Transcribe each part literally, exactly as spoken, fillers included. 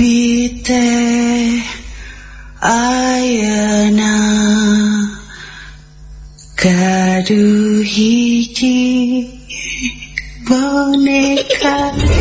bite ayana kadu hiji boneka.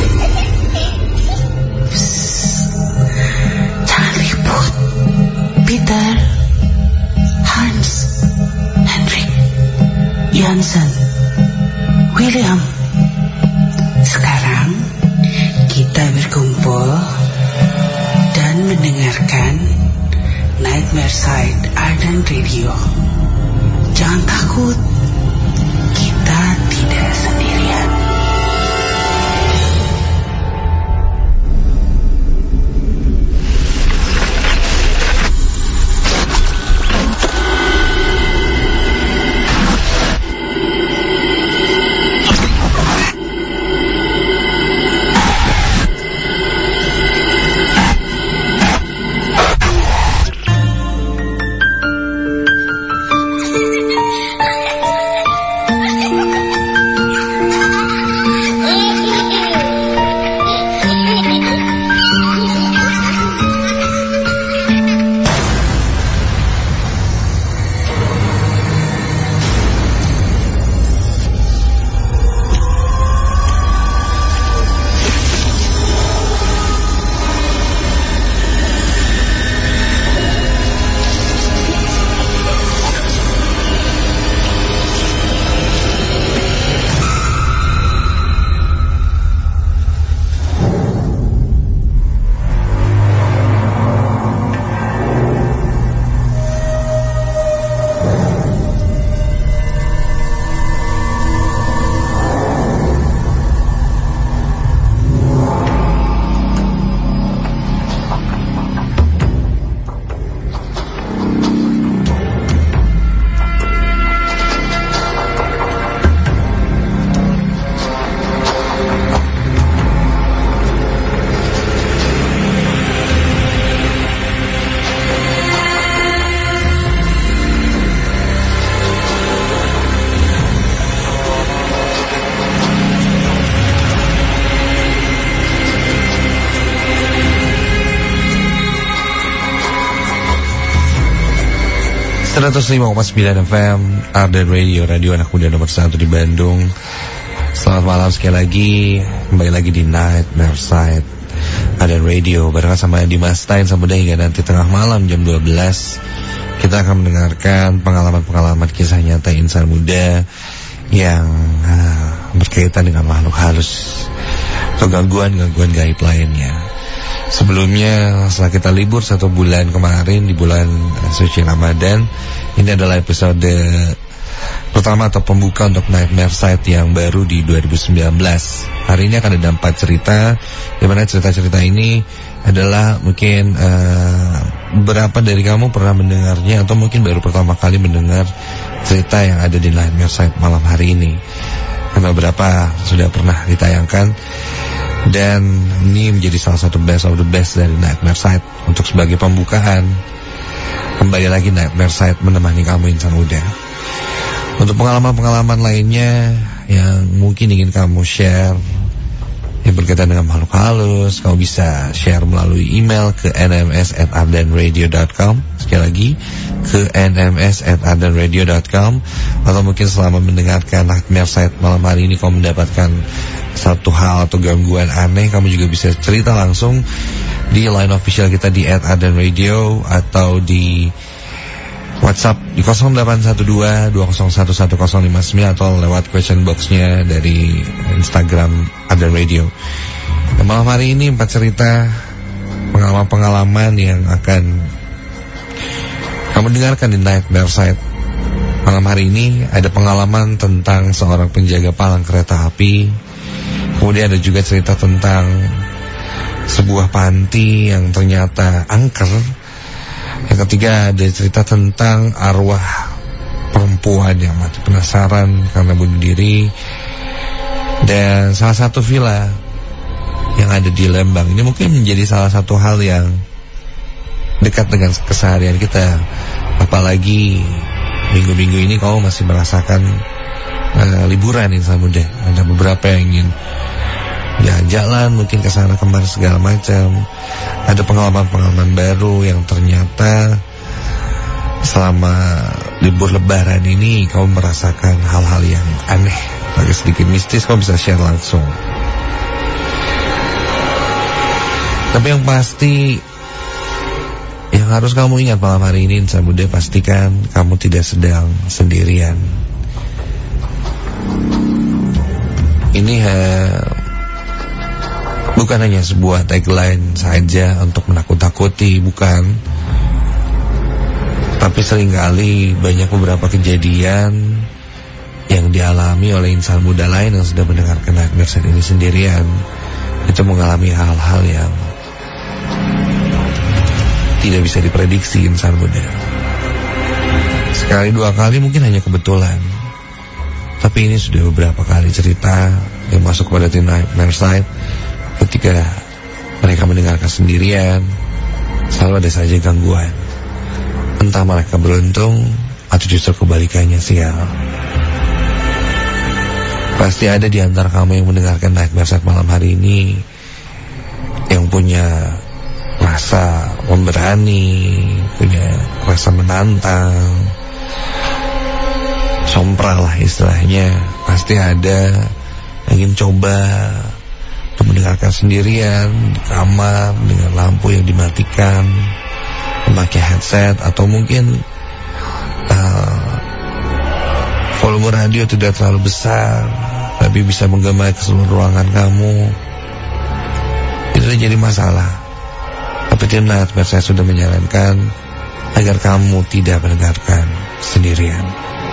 Jangan ribut. Peter, Hans, Henrik, Jansen, William. Sekarang kita berkumpul dan mendengarkan Nightmare Side Ardan Radio. Jangan takut, kita tidak sendirian. seratus lima koma sembilan F M Ardan Radio, radio anak muda nomor satu di Bandung. Selamat malam sekali lagi. Kembali lagi di Nightmare Side Ardan Radio barengan sama Dimas Stein sampai hingga nanti tengah malam jam dua belas. Kita akan mendengarkan pengalaman-pengalaman kisah nyata insan muda yang uh, berkaitan dengan makhluk halus atau gangguan-gangguan gaib lainnya. Sebelumnya, setelah kita libur satu bulan kemarin di bulan suci Ramadan, ini adalah episode pertama atau pembuka untuk Nightmare Side yang baru di dua ribu sembilan belas. Hari ini akan ada empat cerita, di mana cerita-cerita ini adalah mungkin uh, beberapa dari kamu pernah mendengarnya atau mungkin baru pertama kali mendengar cerita yang ada di Nightmare Side malam hari ini. Karena beberapa sudah pernah ditayangkan. Dan ini menjadi salah satu best of the best dari Nightmare Side untuk sebagai pembukaan. Kembali lagi Nightmare Side menemani kamu insan muda. Untuk pengalaman-pengalaman lainnya yang mungkin ingin kamu share yang berkaitan dengan makhluk halus, kamu bisa share melalui email ke n m s at ardan radio dot com. Sekali lagi ke n m s at ardan radio dot com. Atau mungkin selama mendengarkan Nightmare Side malam hari ini kamu mendapatkan satu hal atau gangguan aneh, kamu juga bisa cerita langsung di line official kita di at ardan radio atau di WhatsApp di nol delapan satu dua dua nol satu satu nol lima sembilan atau lewat question boxnya dari Instagram Ardan Radio. Dan malam hari ini empat cerita pengalaman-pengalaman yang akan kamu dengarkan di Nightmare Side. Malam hari ini ada pengalaman tentang seorang penjaga palang kereta api. Kemudian ada juga cerita tentang sebuah panti yang ternyata angker. Yang ketiga ada cerita tentang arwah perempuan yang mati penasaran karena bunuh diri. Dan salah satu villa yang ada di Lembang ini mungkin menjadi salah satu hal yang dekat dengan keseharian kita. Apalagi minggu-minggu ini kau masih merasakan uh, liburan insan muda. Ada beberapa yang ingin jalan-jalan, mungkin kesana kemari segala macam. Ada pengalaman-pengalaman baru yang ternyata selama libur lebaran ini kamu merasakan hal-hal yang aneh, agak sedikit mistis. Kamu bisa share langsung. Tapi yang pasti, yang harus kamu ingat malam hari ini, insan muda, pastikan kamu tidak sedang sendirian. Ini ha, bukan hanya sebuah tagline saja untuk menakut-takuti, bukan. Tapi seringkali banyak beberapa kejadian yang dialami oleh insan muda lain yang sudah mendengarkan Nightmare Side ini sendirian, itu mengalami hal-hal yang tidak bisa diprediksi insan muda. Sekali dua kali mungkin hanya kebetulan, tapi ini sudah beberapa kali cerita yang masuk kepada tim Nightmare Side. Ketika mereka mendengarkan sendirian, selalu ada saja gangguan. Entah mereka beruntung atau justru kebalikannya, sial. Pasti ada di antara kamu yang mendengarkan Nightmare Side malam hari ini yang punya rasa memberani, punya rasa menantang, sompral lah istilahnya. Pasti ada yang ingin coba untuk mendengarkan sendirian di kamar dengan lampu yang dimatikan, memakai headset, atau mungkin uh, volume radio tidak terlalu besar tapi bisa menggema ke seluruh ruangan kamu. Itu jadi masalah. Tapi tim Nightmare saya sudah menyarankan agar kamu tidak mendengarkan sendirian.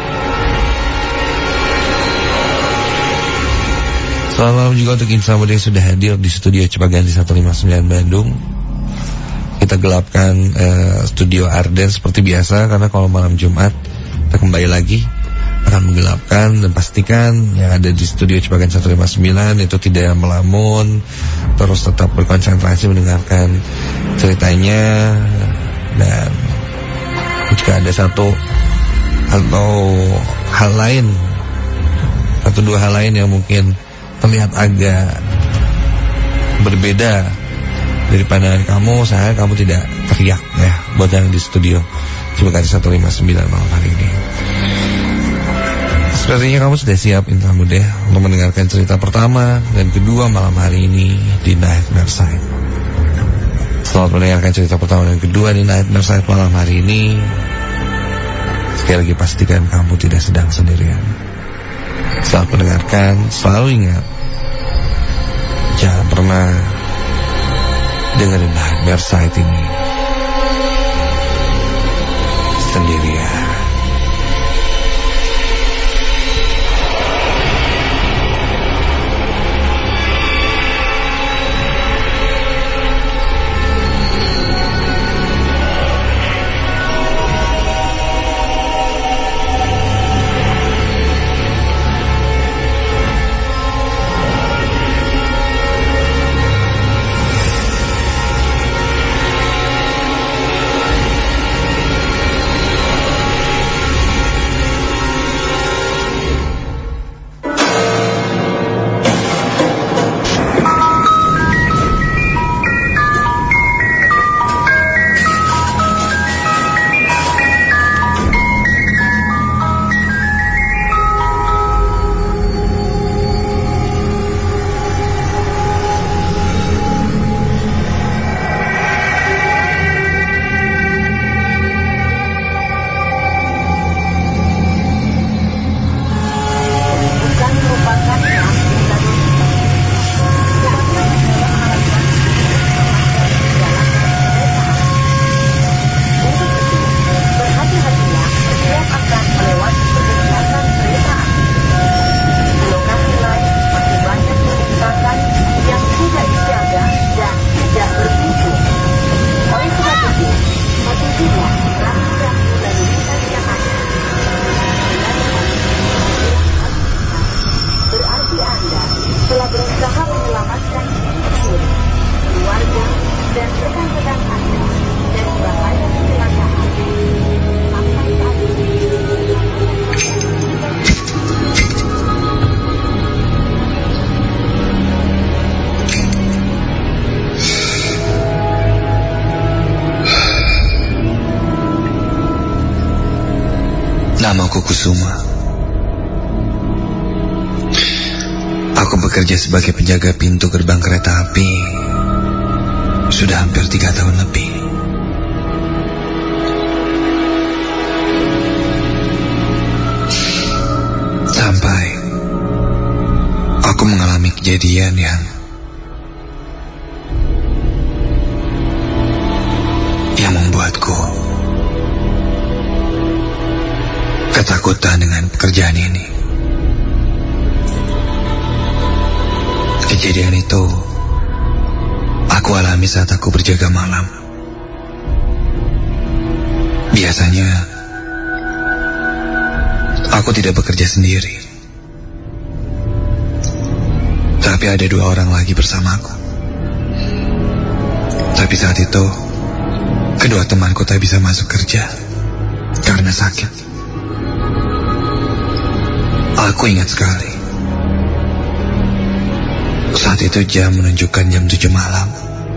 Selamat malam juga untuk insan muda yang sudah hadir di studio Cipaganti seratus lima puluh sembilan Bandung. Kita gelapkan uh, studio Arden seperti biasa, karena kalau malam Jumat kita kembali lagi akan menggelapkan, dan pastikan yang ada di studio Cipaganti seratus lima puluh sembilan itu tidak melamun, terus tetap berkonsentrasi mendengarkan ceritanya. Dan jika ada satu atau hal lain, satu dua hal lain yang mungkin terlihat agak berbeda dari pandangan kamu, saya kamu tidak teriak ya buat yang di studio Cipaganti seratus lima puluh sembilan malam hari ini. Sepertinya kamu sudah siap insan muda untuk mendengarkan cerita pertama dan kedua malam hari ini di Nightmare Side. Selamat mendengarkan cerita pertama dan kedua di Nightmare Side malam hari ini. Sekali lagi pastikan kamu tidak sedang sendirian. Selamat mendengarkan, selalu ingat, jangan pernah dengerin Nightmare Side ini sendirian. Namaku Kusuma. Aku bekerja sebagai penjaga pintu gerbang kereta api sudah hampir tiga tahun lebih. Sampai aku mengalami kejadian yang yang membuatku ketakutan dengan pekerjaan ini. Kejadian itu aku alami saat aku berjaga malam. Biasanya aku tidak bekerja sendiri, tapi ada dua orang lagi bersamaku. Tapi saat itu kedua temanku tak bisa masuk kerja karena sakit. Aku ingat sekali, saat itu jam menunjukkan jam tujuh malam.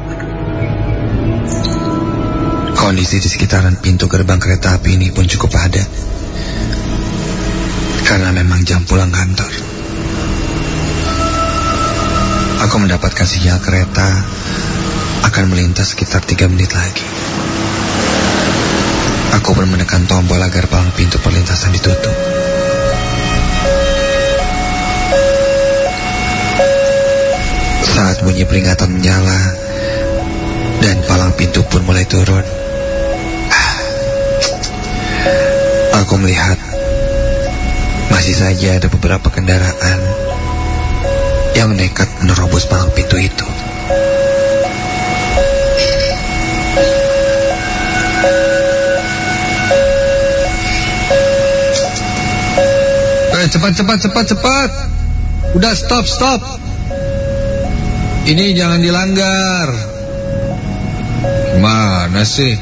Kondisi di sekitaran pintu gerbang kereta api ini pun cukup padat, karena memang jam pulang kantor. Aku mendapatkan sinyal kereta akan melintas sekitar tiga menit lagi. Aku pun menekan tombol agar palang pintu perlintasan ditutup. Saat bunyi peringatan menyala dan palang pintu pun mulai turun, aku melihat masih saja ada beberapa kendaraan yang nekat menerobos palang pintu itu. Eh, cepat, cepat, cepat, cepat. Udah, stop, stop. Ini jangan dilanggar. Gimana sih?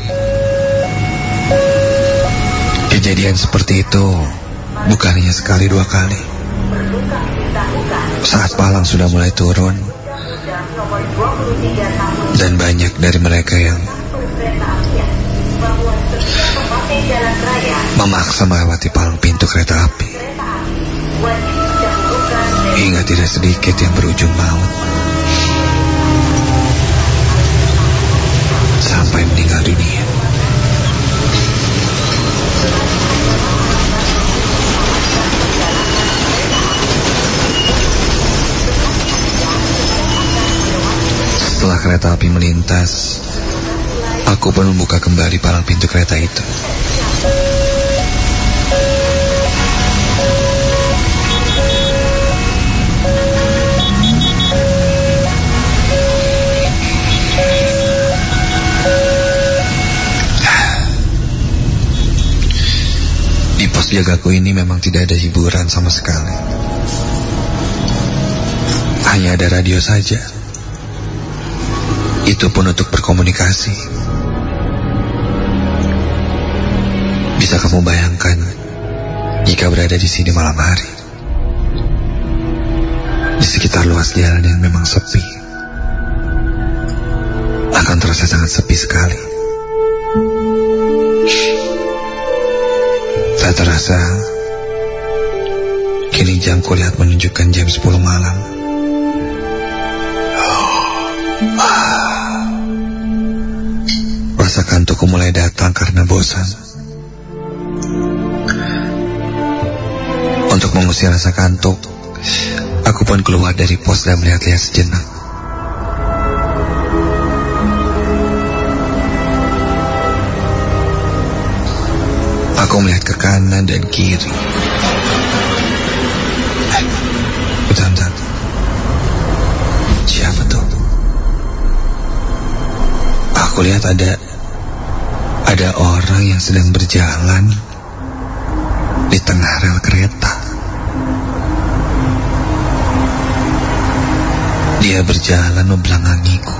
Kejadian seperti itu bukan hanya sekali dua kali. Saat palang sudah mulai turun dan banyak dari mereka yang memaksa melewati palang pintu kereta api, hingga tidak sedikit yang berujung maut sampai meninggal dunia. Setelah kereta api melintas, aku pun membuka kembali palang pintu kereta itu. Di pos jagaku ini memang tidak ada hiburan sama sekali. Hanya ada radio saja. Itu pun untuk berkomunikasi. Bisa kamu bayangkan jika berada di sini malam hari, di sekitar luas jalan yang memang sepi, akan terasa sangat sepi sekali. Tak terasa kini jam kulihat menunjukkan jam sepuluh malam. Rasa kantukku mulai datang karena bosan. Untuk mengusir rasa kantuk, aku pun keluar dari pos dan melihat-lihat sejenak. Aku melihat ke kanan dan kiri. Eh, bentar-bentar. Siapa tuh? Aku lihat ada Ada orang yang sedang berjalan di tengah rel kereta. Dia berjalan membelakangiku.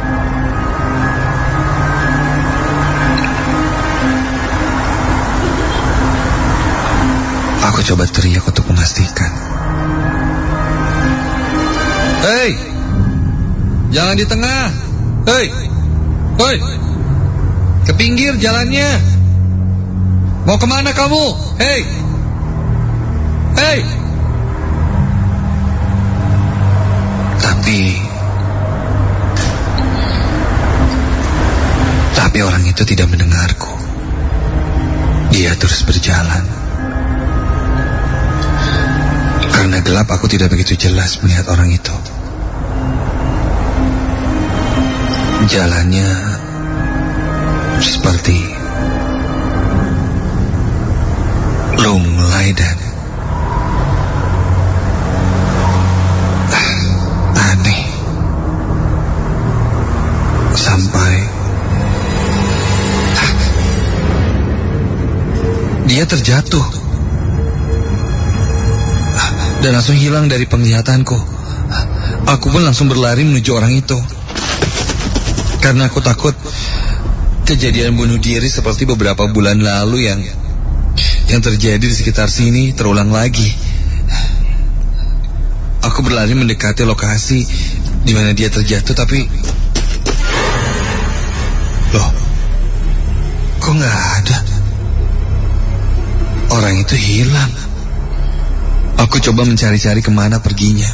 Aku coba teriak untuk memastikan. Hei, jangan di tengah. Hei, hei, ke pinggir jalannya. Mau kemana kamu? Hei, Hei! Tapi Tapi orang itu tidak mendengarku. Dia terus berjalan. Karena gelap, aku tidak begitu jelas melihat orang itu. Jalannya seperti lunglai dan aneh. Sampai dia terjatuh dan langsung hilang dari penglihatanku. Aku pun langsung berlari menuju orang itu, karena aku takut kejadian bunuh diri seperti beberapa bulan lalu yang yang terjadi di sekitar sini terulang lagi. Aku berlari mendekati lokasi di mana dia terjatuh, tapi loh, kok nggak ada? Orang itu hilang. Aku coba mencari-cari kemana perginya,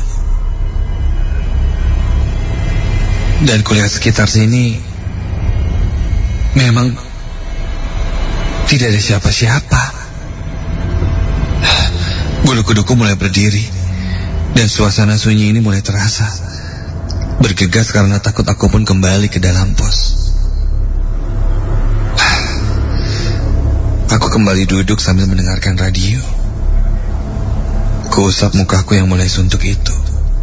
dan kulihat sekitar sini memang tidak ada siapa-siapa. Bulu kuduku mulai berdiri, dan suasana sunyi ini mulai terasa. Bergegas karena takut aku pun kembali ke dalam pos. Aku kembali duduk sambil mendengarkan radio. Kuusap mukaku yang mulai suntuk itu.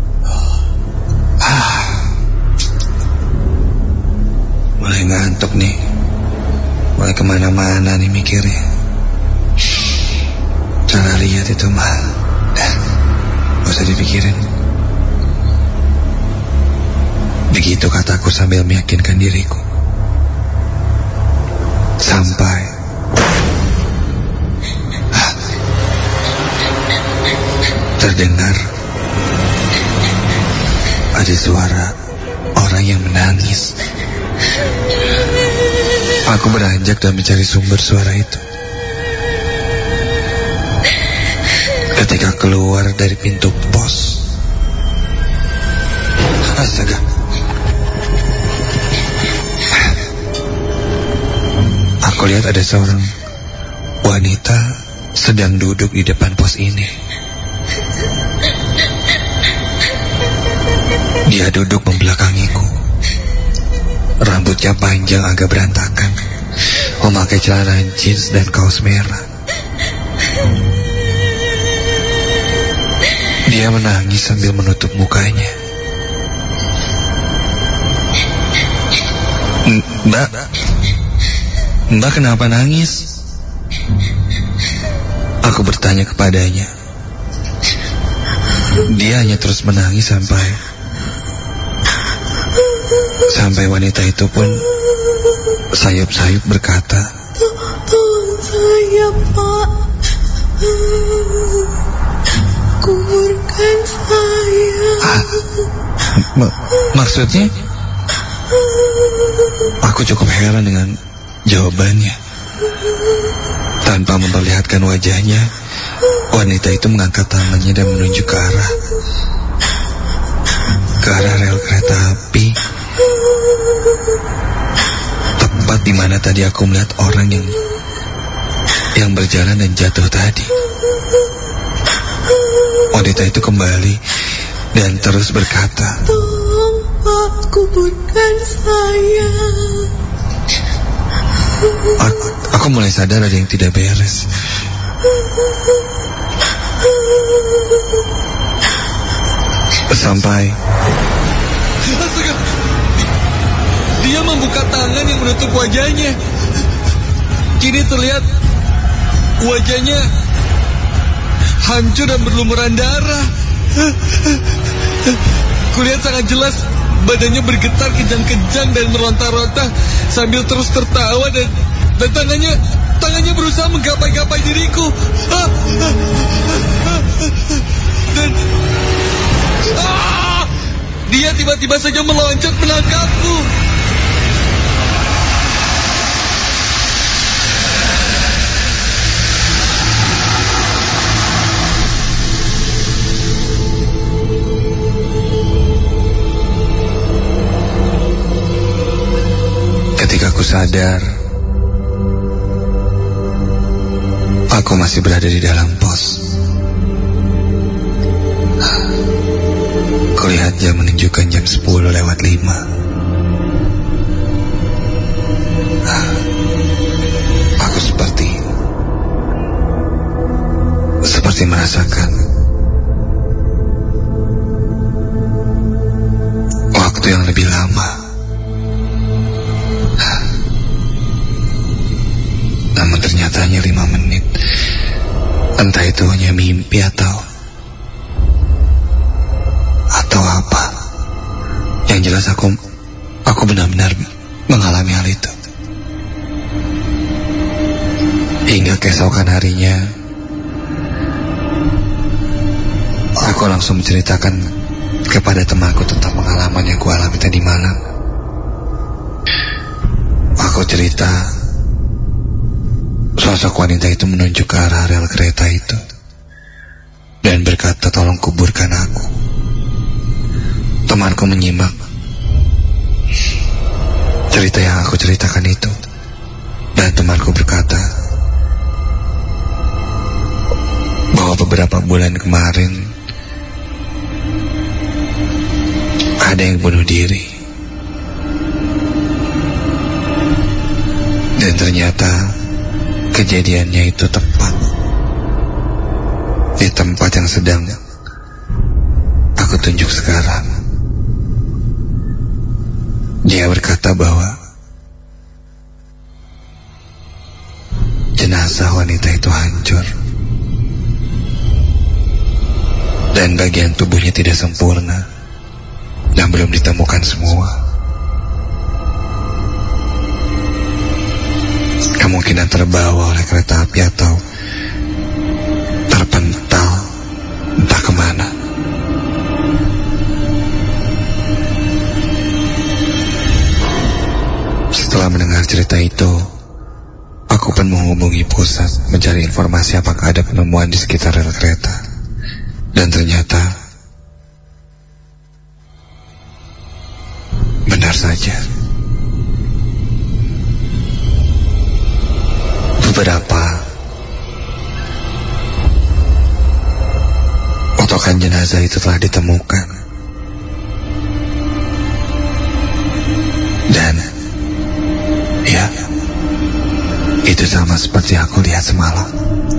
Ah, mulai ngantuk nih. Mulai kemana-mana nih mikirnya. Salah lihat itu mah. Dah, gak usah dipikirin. Begitu kataku sambil meyakinkan diriku. Sampai terdengar ada suara orang yang menangis. Aku beranjak dan mencari sumber suara itu. Ketika keluar dari pintu pos, astaga, aku lihat ada seorang wanita sedang duduk di depan pos ini. Dia duduk membelakangiku. Rambutnya panjang agak berantakan, memakai celana jeans dan kaos merah. Dia menangis sambil menutup mukanya. Mbak, Mbak kenapa nangis? Aku bertanya kepadanya. Dia hanya terus menangis sampai Sampai wanita itu pun sayup-sayup berkata, "Tolong saya, Pak. Kuburkan saya." Ah, mak maksudnya? Aku cukup heran dengan jawabannya. Tanpa memperlihatkan wajahnya, wanita itu mengangkat tangannya dan menunjuk ke arah Ke arah rel kereta api, tepat di mana tadi aku melihat orang yang yang berjalan dan jatuh tadi. Wanita itu kembali dan terus berkata, "Tolong, Pak, kuburkan saya." Aku, aku mulai sadar ada yang tidak beres. Sampai Astaga, dia membuka tangan yang menutup wajahnya. Kini terlihat wajahnya hancur dan berlumuran darah. Kulihat sangat jelas badannya bergetar kejang-kejang dan meronta-ronta sambil terus tertawa, dan, dan tangannya tangannya berusaha menggapai-gapai diriku. Dan ah, dia tiba-tiba saja meloncat menangkapku. Ketika aku sadar, aku masih berada di dalam pos. Kulihat jam menunjukkan jam sepuluh lewat lima. Aku seperti Seperti merasakan waktu yang lebih lama. Namun ternyata hanya lima menit. Entah itu hanya mimpi atau Atau apa. Yang jelas aku Aku benar-benar mengalami hal itu. Hingga keesokan harinya, aku langsung menceritakan kepada temanku tentang pengalaman yang ku alami tadi malam. Aku cerita, sosok wanita itu menunjuk ke arah rel kereta itu dan berkata tolong kuburkan aku. Temanku menyimak cerita yang aku ceritakan itu, dan temanku berkata bahwa beberapa bulan kemarin ada yang bunuh diri. Dan ternyata kejadiannya itu tepat di tempat yang sedang aku tunjuk sekarang. Dia berkata bahwa jenazah wanita itu hancur dan bagian tubuhnya tidak sempurna dan belum ditemukan semua. Kemungkinan terbawa oleh kereta api atau terpental entah kemana. Setelah mendengar cerita itu, aku pun menghubungi pusat mencari informasi apakah ada penemuan di sekitar rel kereta. Dan ternyata benar saja, beberapa potongan jenazah itu telah ditemukan. Dan ya, itu sama seperti aku lihat semalam.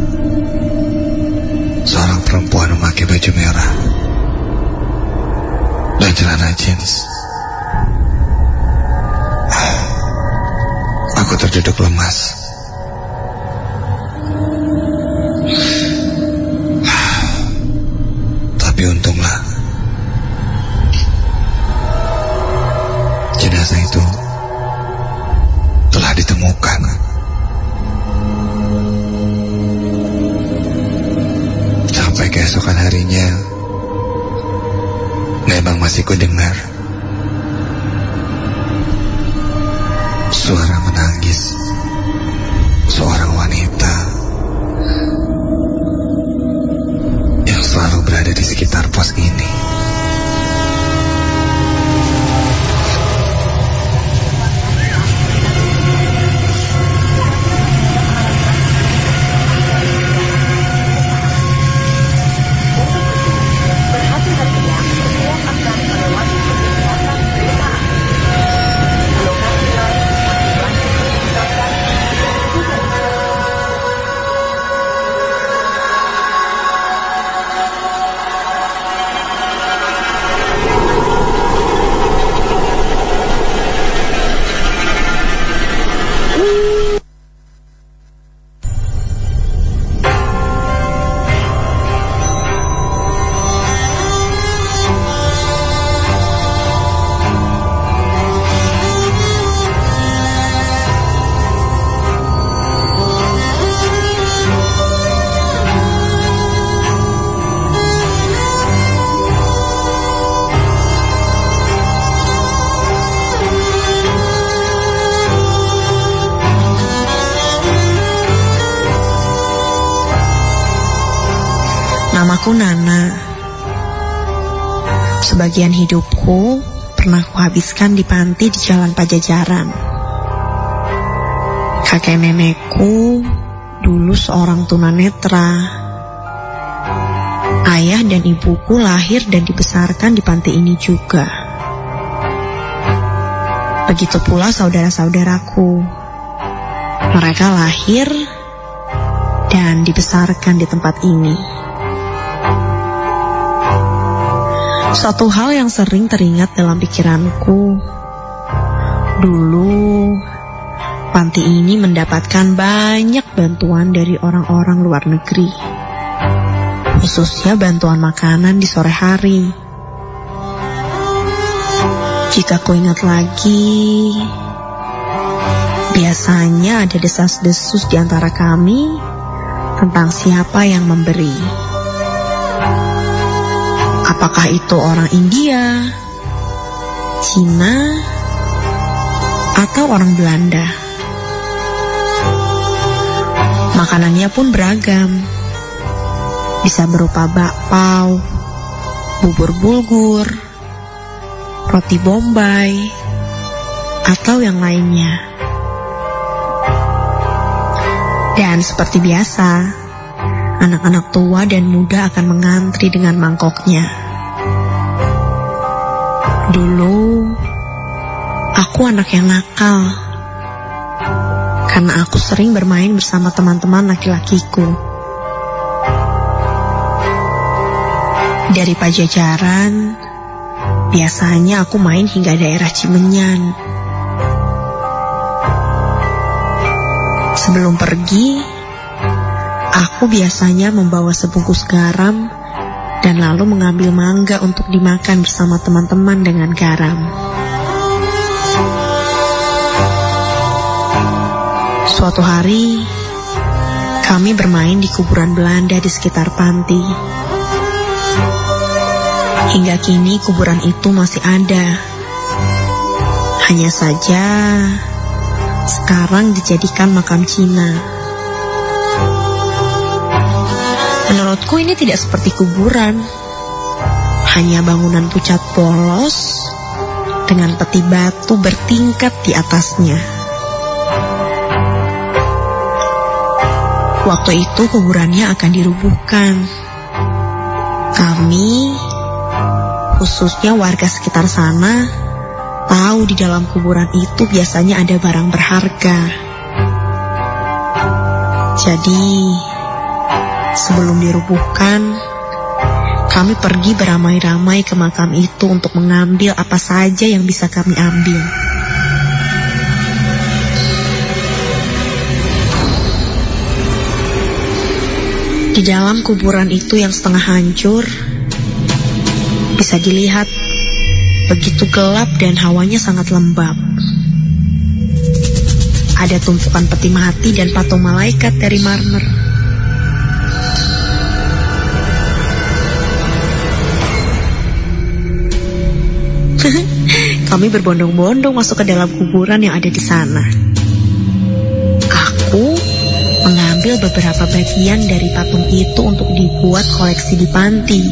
Seorang perempuan memakai baju merah dan celana jeans. Aku terduduk lemas. Tapi untunglah jenazah itu telah ditemukan. Sampai keesokan harinya, memang masih ku dengar suara menangis seorang wanita yang selalu berada di sekitar pos ini. Namaku Nana. Sebagian hidupku pernah kuhabiskan di panti di Jalan Pajajaran. Kakek nenekku dulu seorang tunanetra. Ayah dan ibuku lahir dan dibesarkan di panti ini juga. Begitu pula saudara-saudaraku. Mereka lahir dan dibesarkan di tempat ini. Suatu hal yang sering teringat dalam pikiranku. Dulu, panti ini mendapatkan banyak bantuan dari orang-orang luar negeri. Khususnya bantuan makanan di sore hari. Jika ku ingat lagi, biasanya ada desas-desus di antara kami tentang siapa yang memberi. Apakah itu orang India, Cina, atau orang Belanda? Makanannya pun beragam. Bisa berupa bakpao, bubur bulgur, roti Bombay, atau yang lainnya. Dan seperti biasa, anak-anak tua dan muda akan mengantri dengan mangkoknya. Dulu, aku anak yang nakal, karena aku sering bermain bersama teman-teman laki-lakiku. Dari Pajajaran, biasanya aku main hingga daerah Cimenyan. Sebelum pergi, aku biasanya membawa sebungkus garam dan lalu mengambil mangga untuk dimakan bersama teman-teman dengan garam. Suatu hari, kami bermain di kuburan Belanda di sekitar panti. Hingga kini kuburan itu masih ada. Hanya saja sekarang dijadikan makam Cina. Menurutku ini tidak seperti kuburan. Hanya bangunan pucat polos dengan peti batu bertingkat di atasnya. Waktu itu kuburannya akan dirubuhkan. Kami, khususnya warga sekitar sana, tahu di dalam kuburan itu biasanya ada barang berharga. Jadi, sebelum dirubuhkan, kami pergi beramai-ramai ke makam itu untuk mengambil apa saja yang bisa kami ambil. Di dalam kuburan itu yang setengah hancur, bisa dilihat begitu gelap dan hawanya sangat lembab. Ada tumpukan peti mati dan patung malaikat dari marmer. Kami berbondong-bondong masuk ke dalam kuburan yang ada di sana. Aku mengambil beberapa bagian dari patung itu untuk dibuat koleksi di panti.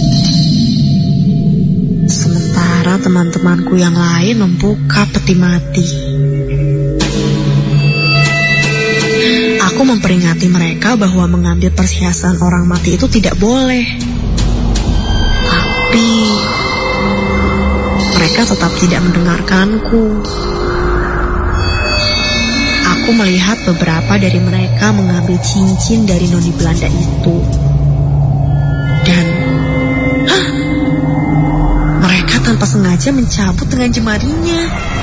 Sementara teman-temanku yang lain membuka peti mati. Aku memperingati mereka bahwa mengambil perhiasan orang mati itu tidak boleh. Tapi mereka tetap tidak mendengarkanku. Aku melihat beberapa dari mereka mengambil cincin dari noni Belanda itu. Dan hah, mereka tanpa sengaja mencabut dengan jemarinya.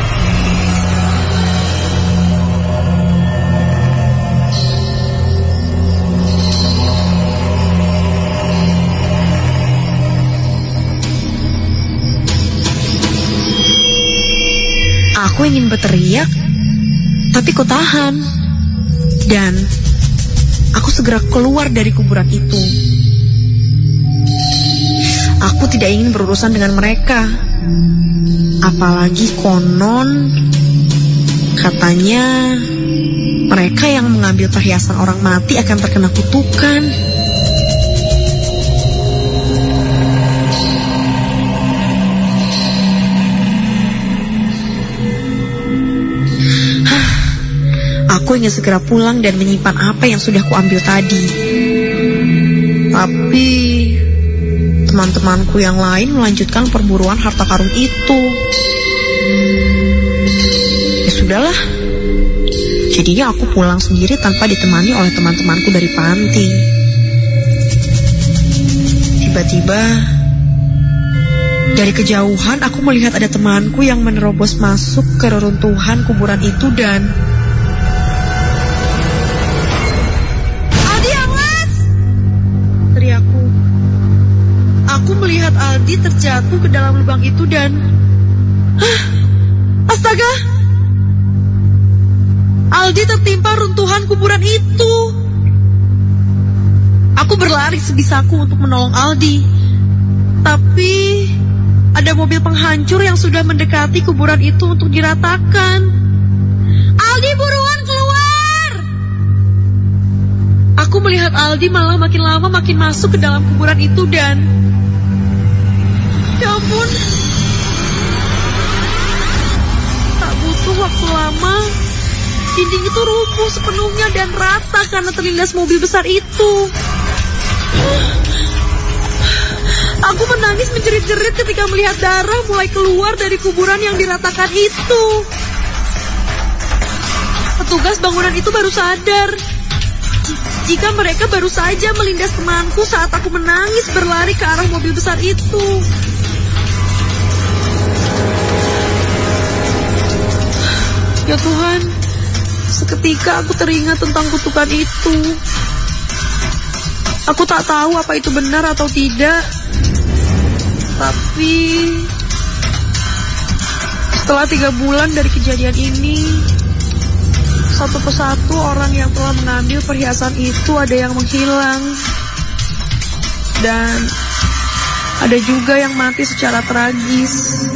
Aku ingin berteriak, tapi ku tahan. Dan aku segera keluar dari kuburan itu. Aku tidak ingin berurusan dengan mereka. Apalagi konon katanya mereka yang mengambil perhiasan orang mati akan terkena kutukan. Aku ingin segera pulang dan menyimpan apa yang sudah kuambil tadi. Tapi teman-temanku yang lain melanjutkan perburuan harta karun itu. Ya sudahlah. Jadinya aku pulang sendiri tanpa ditemani oleh teman-temanku dari panti. Tiba-tiba dari kejauhan aku melihat ada temanku yang menerobos masuk ke reruntuhan kuburan itu dan Aldi, awas! Teriakku. Aku melihat Aldi terjatuh ke dalam lubang itu dan Hah? Astaga! Aldi tertimpa runtuhan kuburan itu. Aku berlari sebisaku untuk menolong Aldi. Tapi ada mobil penghancur yang sudah mendekati kuburan itu untuk diratakan. Aldi, buruan keluar! Aku melihat Aldi malah makin lama makin masuk ke dalam kuburan itu dan ya ampun, tak butuh waktu lama dinding itu rubuh sepenuhnya dan rata karena terlindas mobil besar itu. Aku menangis menjerit-jerit ketika melihat darah mulai keluar dari kuburan yang diratakan itu. Petugas bangunan itu baru sadar jika mereka baru saja melindas temanku saat aku menangis berlari ke arah mobil besar itu. Ya Tuhan, seketika aku teringat tentang kutukan itu. Aku tak tahu apa itu benar atau tidak. Tapi setelah tiga bulan dari kejadian ini, satu persatu orang yang telah mengambil perhiasan itu ada yang menghilang. Dan ada juga yang mati secara tragis.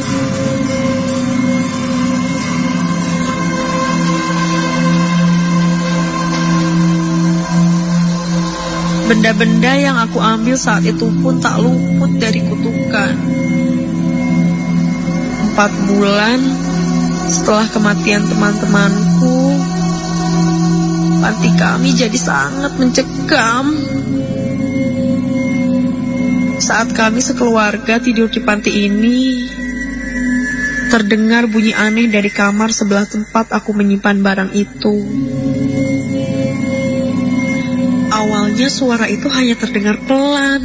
Benda-benda yang aku ambil saat itu pun tak luput dari kutukan. Empat bulan setelah kematian teman-temanku, panti kami jadi sangat mencekam. Saat kami sekeluarga tidur di panti ini, terdengar bunyi aneh dari kamar sebelah tempat aku menyimpan barang itu. Awalnya suara itu hanya terdengar pelan,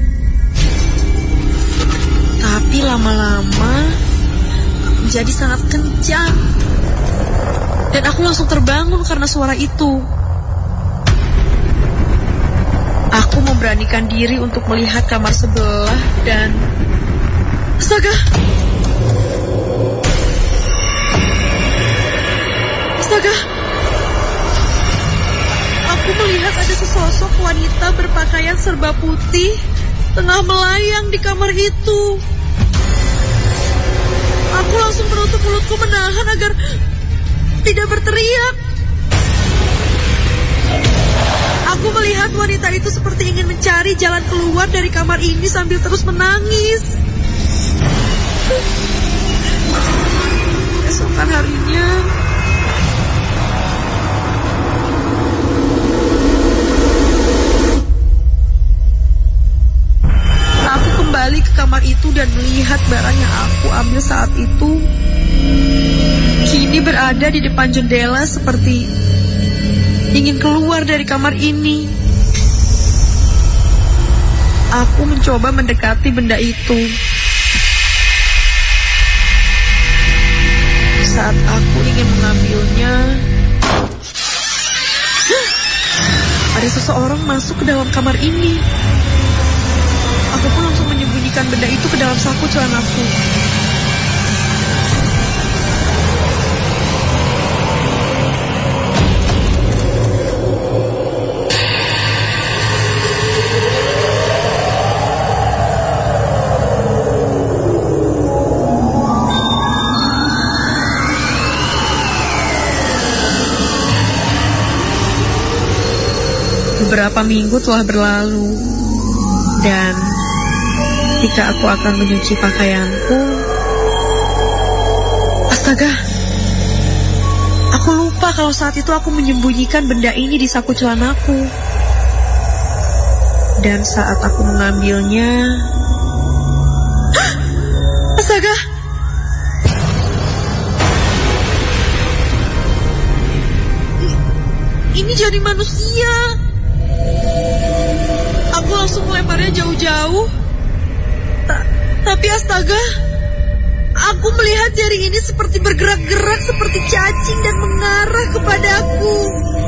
tapi lama-lama menjadi sangat kencang. Dan aku langsung terbangun karena suara itu. Aku memberanikan diri untuk melihat kamar sebelah dan astaga! Astaga! Aku melihat ada sesosok wanita berpakaian serba putih tengah melayang di kamar itu. Aku langsung menutup mulutku menahan agar tidak berteriak. Aku melihat wanita itu seperti ingin mencari jalan keluar dari kamar ini sambil terus menangis. Keesokan harinya, aku kembali ke kamar itu dan melihat barang yang aku ambil saat itu kini berada di depan jendela seperti ingin keluar dari kamar ini. Aku mencoba mendekati benda itu. Saat aku ingin mengambilnya, ada seseorang masuk ke dalam kamar ini. Aku pun langsung menyembunyikan benda itu ke dalam saku celanaku. Beberapa minggu telah berlalu, dan ketika aku akan mencuci pakaianku, astaga, Aku lupa kalau saat itu aku menyembunyikan benda ini di saku celanaku. Dan saat aku mengambilnya, astaga! I- ini jadi manusia. Aku langsung melemparnya jauh-jauh. Ta- tapi astaga, aku melihat jari ini seperti bergerak-gerak seperti cacing dan mengarah kepadaku.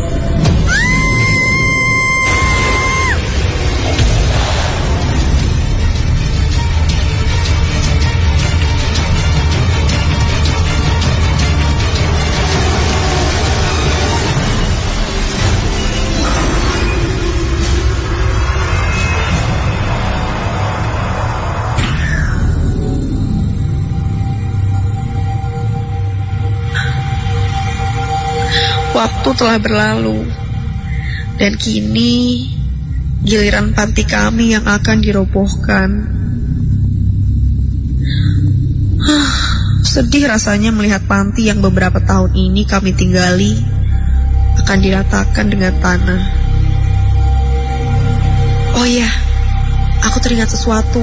Waktu telah berlalu, dan kini giliran panti kami yang akan dirobohkan. Huh, sedih rasanya melihat panti yang beberapa tahun ini kami tinggali akan diratakan dengan tanah. Oh ya, aku teringat sesuatu.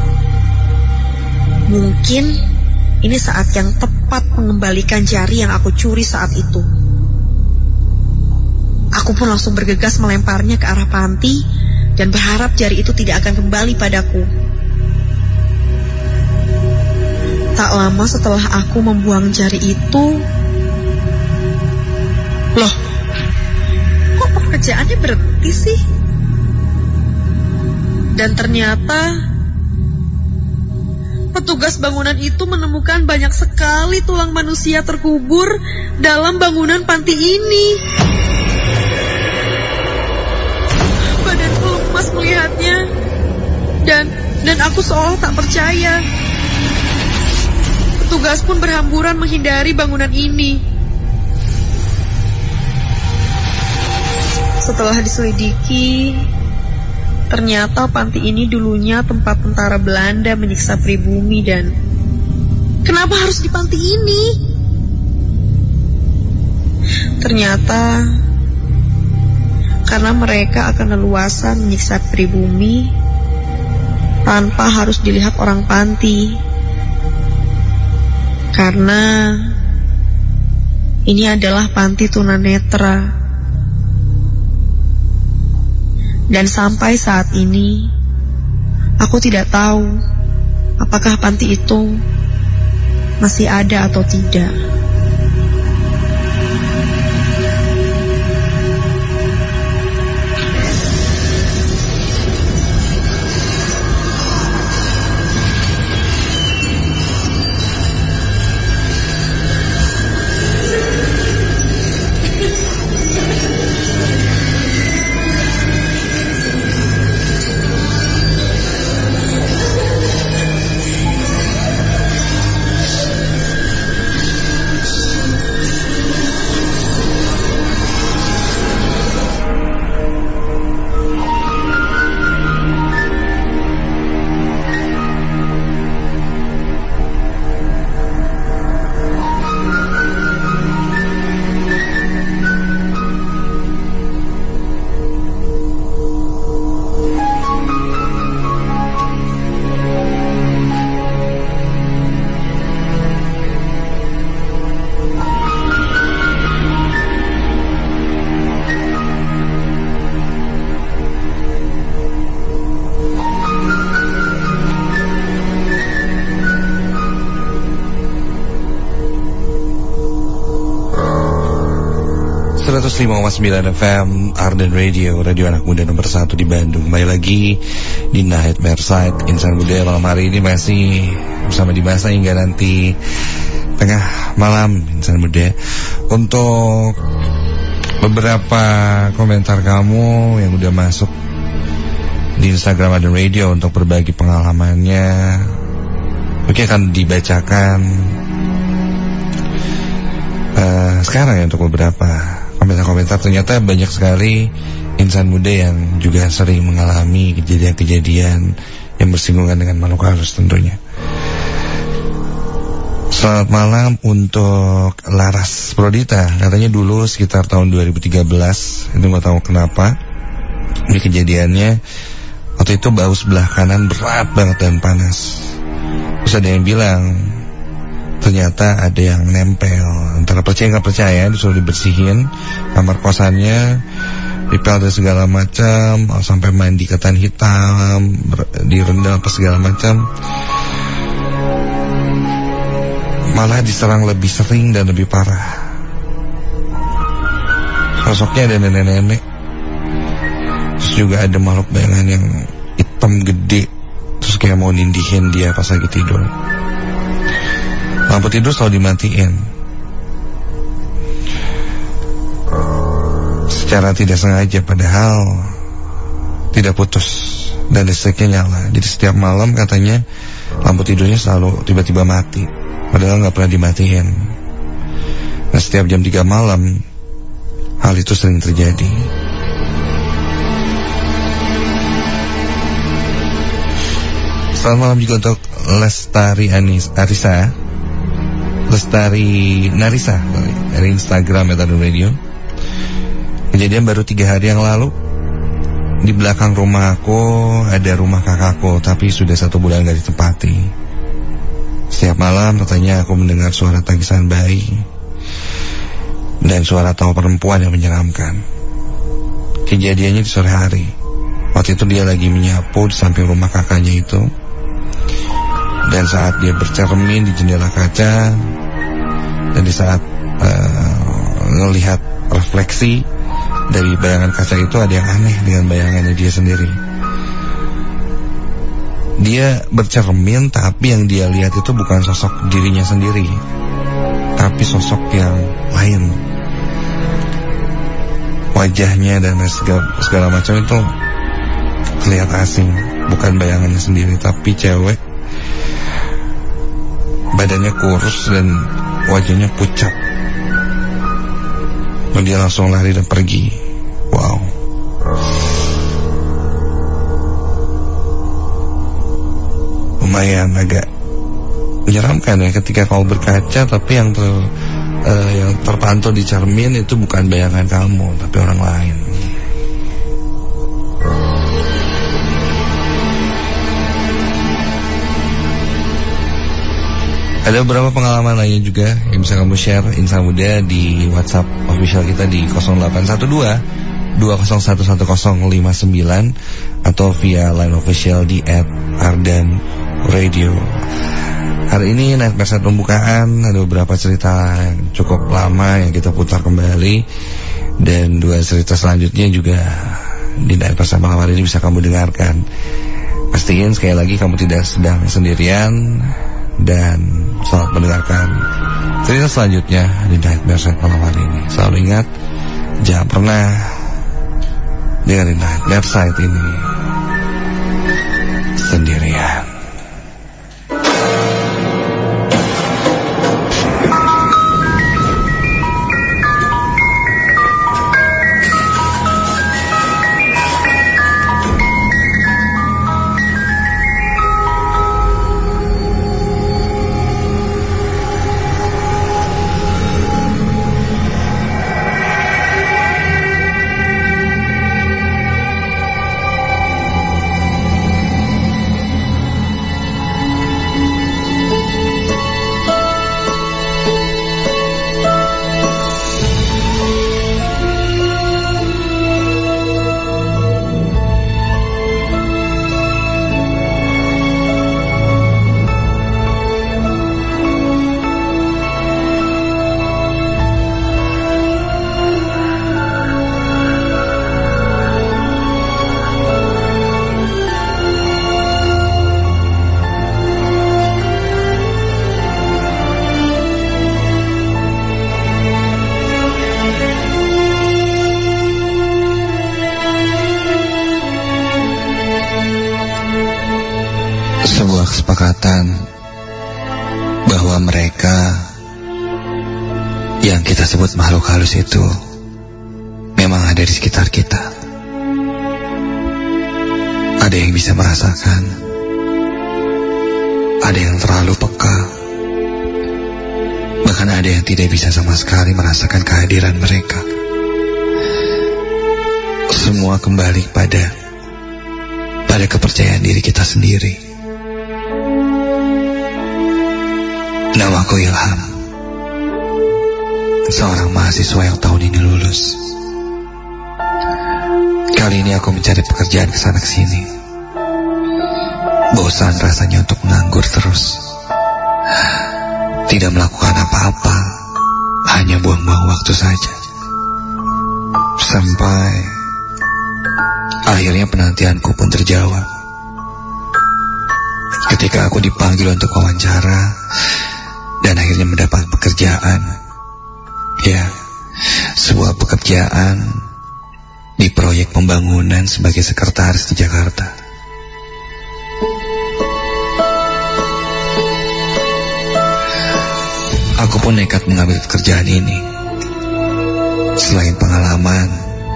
Mungkin ini saat yang tepat mengembalikan jari yang aku curi saat itu. Aku pun langsung bergegas melemparnya ke arah panti dan berharap jari itu tidak akan kembali padaku. Tak lama setelah aku membuang jari itu, loh, kok pekerjaannya berhenti sih? Dan ternyata petugas bangunan itu menemukan banyak sekali tulang manusia terkubur dalam bangunan panti ini. Badanku lemas melihatnya, dan dan aku seolah tak percaya. Petugas pun berhamburan menghindari bangunan ini. Setelah diselidiki, ternyata panti ini dulunya tempat tentara Belanda menyiksa pribumi. Dan kenapa harus di panti ini? Ternyata karena mereka akan leluasa menyiksa pribumi tanpa harus dilihat orang panti. Karena ini adalah panti tunanetra. Dan sampai saat ini aku tidak tahu apakah panti itu masih ada atau tidak. seratus lima koma sembilan F M Arden Radio, radio anak muda nomor satu di Bandung. Kembali lagi di Nightmare Side. Insan Muda malam hari ini masih bersama Dimas hingga nanti tengah malam. Insan Muda, untuk beberapa komentar kamu yang udah masuk di Instagram Arden Radio untuk berbagi pengalamannya, oke, akan dibacakan uh, sekarang ya untuk beberapa komentar-komentar. Ternyata banyak sekali insan muda yang juga sering mengalami kejadian-kejadian yang bersinggungan dengan makhluk halus tentunya. Selamat malam untuk Laras Prodita. Katanya dulu sekitar tahun dua ribu tiga belas, itu gak tahu kenapa, ini kejadiannya waktu itu bahu sebelah kanan berat banget dan panas. Terus ada yang bilang ternyata ada yang nempel. Antara percaya gak percaya, disuruh dibersihin kamar kosannya, dipel dan segala macam, sampai mandi ketan hitam, direndam apa segala macam. Malah diserang lebih sering dan lebih parah. Sosoknya ada nenek-nenek. Terus juga ada makhluk bayangan yang hitam gede, terus kayak mau nindihin dia pas lagi tidur. Lampu tidur selalu dimatiin secara tidak sengaja, padahal tidak putus dan listriknya nyala. Jadi setiap malam katanya lampu tidurnya selalu tiba-tiba mati, padahal gak pernah dimatiin. Nah, setiap jam tiga malam hal itu sering terjadi. Selamat malam juga untuk Lestari Anis Arisa Lestari Narisa dari Instagram Metadon Radio. Kejadian baru tiga hari yang lalu. Di belakang rumah aku ada rumah kakakku, tapi sudah satu bulan gak ditempati. Setiap malam katanya aku mendengar suara tangisan bayi dan suara tawa perempuan yang menyeramkan. Kejadiannya di sore hari. Waktu itu dia lagi menyapu di samping rumah kakaknya itu. Dan saat dia bercermin di jendela kaca, dan di saat uh, ngelihat refleksi dari bayangan kaca itu, ada yang aneh dengan bayangannya dia sendiri. Dia bercermin, tapi yang dia lihat itu bukan sosok dirinya sendiri, tapi sosok yang lain. Wajahnya dan segala, segala macam itu kelihatan asing, bukan bayangannya sendiri, tapi cewek. Badannya kurus dan wajahnya pucat. Dan dia langsung lari dan pergi. Wow. Lumayan agak menyeramkan ya ketika kamu berkaca, tapi yang ter, uh, yang terpantau di cermin itu bukan bayangan kamu, tapi orang lain. Ada beberapa pengalaman lainnya juga yang bisa kamu share Insan Muda di WhatsApp official kita di nol delapan satu dua dua nol satu satu nol lima sembilan atau via line official di at ardan radio. Hari ini Night Mersaid pembukaan, ada beberapa cerita yang cukup lama yang kita putar kembali, dan dua cerita selanjutnya juga di Night Mersaid malam hari ini bisa kamu dengarkan. Pastiin sekali lagi kamu tidak sedang sendirian, dan selamat mendengarkan cerita selanjutnya di Night Mersaid malam hari ini. Selalu ingat, jangan pernah dengerin Night Mersaid ini sendirian. Kesepakatan bahwa mereka yang kita sebut makhluk halus itu memang ada di sekitar kita. Ada yang bisa merasakan, ada yang terlalu peka, Bahkan ada yang tidak bisa sama sekali merasakan kehadiran mereka. Semua kembali pada pada kepercayaan diri kita sendiri. Namaku Ilham, seorang mahasiswa yang tahun ini lulus. Kali ini aku mencari pekerjaan kesana kesini. Bosan rasanya untuk menganggur terus, tidak melakukan apa-apa, hanya buang-buang waktu saja. Sampai akhirnya penantianku pun terjawab. Ketika aku dipanggil untuk wawancara dan akhirnya mendapat pekerjaan. Ya, sebuah pekerjaan di proyek pembangunan sebagai sekretaris di Jakarta. Aku pun nekat mengambil pekerjaan ini. Selain pengalaman,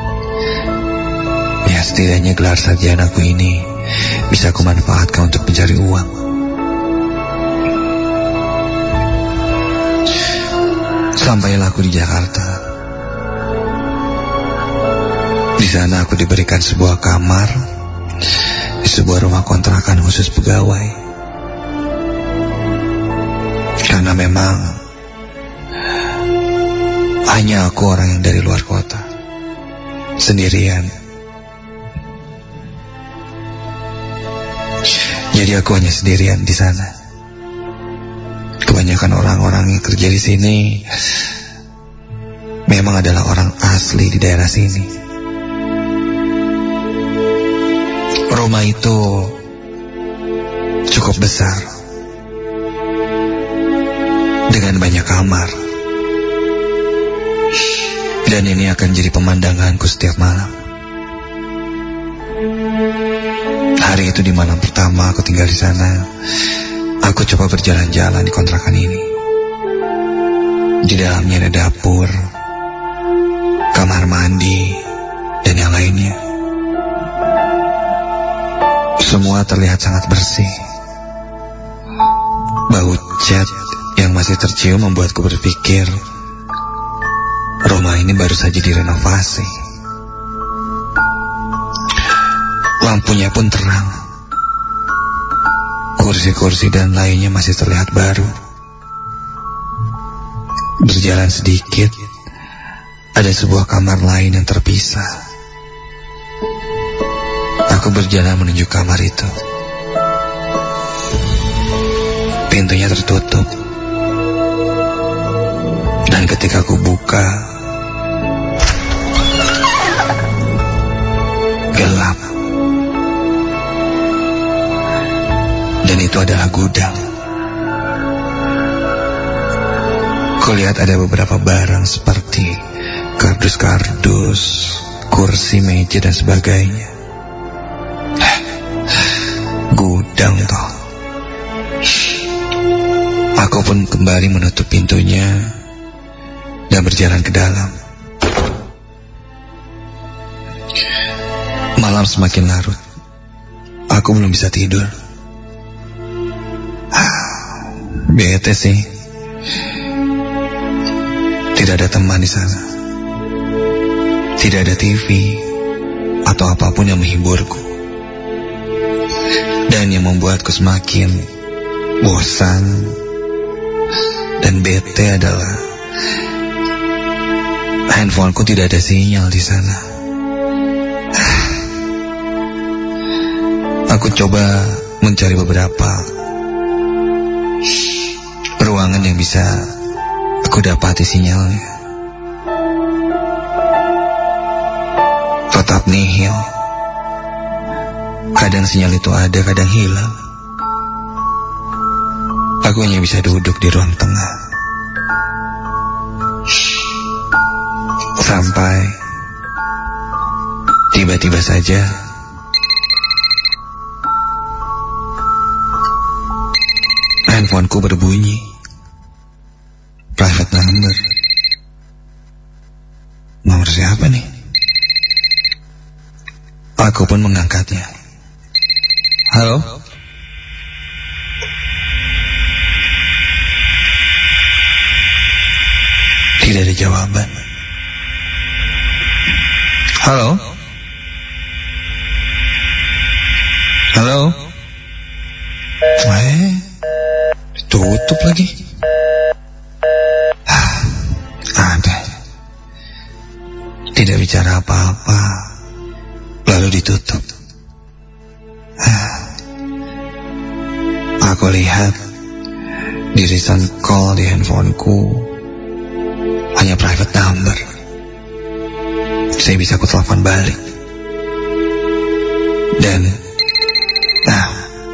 ya setidaknya gelar sarjanaku ini bisa aku manfaatkan untuk mencari uang. Sampailah aku di Jakarta. Di sana aku diberikan sebuah kamar di sebuah rumah kontrakan khusus pegawai. Karena memang hanya aku orang yang dari luar kota, sendirian. Jadi aku hanya sendirian di sana. Kebanyakan orang-orang yang kerja di sini memang adalah orang asli di daerah sini. Rumah itu cukup besar, dengan banyak kamar. Dan ini akan jadi pemandanganku setiap malam. Hari itu di malam pertama aku tinggal di sana, aku coba berjalan-jalan di kontrakan ini. Di dalamnya ada dapur, kamar mandi, dan yang lainnya. Semua terlihat sangat bersih. Bau cat yang masih tercium membuatku berpikir rumah ini baru saja direnovasi. Lampunya pun terang. Kursi-kursi dan lainnya masih terlihat baru. Berjalan sedikit, ada sebuah kamar lain yang terpisah. Aku berjalan menuju kamar itu. Pintunya tertutup. Dan ketika aku buka, gelap. Dan itu adalah gudang. Kulihat ada beberapa barang seperti kardus-kardus, kursi, meja, dan sebagainya. Gudang toh. Aku pun kembali menutup pintunya dan berjalan ke dalam. Malam semakin larut. Aku belum bisa tidur. Bete sih. Tidak ada teman di sana. Tidak ada T V atau apapun yang menghiburku. Dan yang membuatku semakin bosan dan bete adalah handphoneku tidak ada sinyal di sana. Aku coba mencari beberapa ruangan yang bisa aku dapati sinyalnya. Tetap nihil. Kadang sinyal itu ada, kadang hilang. Aku hanya bisa duduk di ruang tengah. Sampai tiba-tiba saja handphoneku berbunyi. Private number. Nomor siapa nih? Aku pun mengangkatnya. Halo? Tidak ada jawaban. Halo? Halo? Eh, ditutup lagi. Ah, ada. Tidak bicara apa-apa, lalu ditutup. Ah. Aku lihat di recent call di handphoneku hanya private number. Saya bisa aku telepon balik. Dan nah,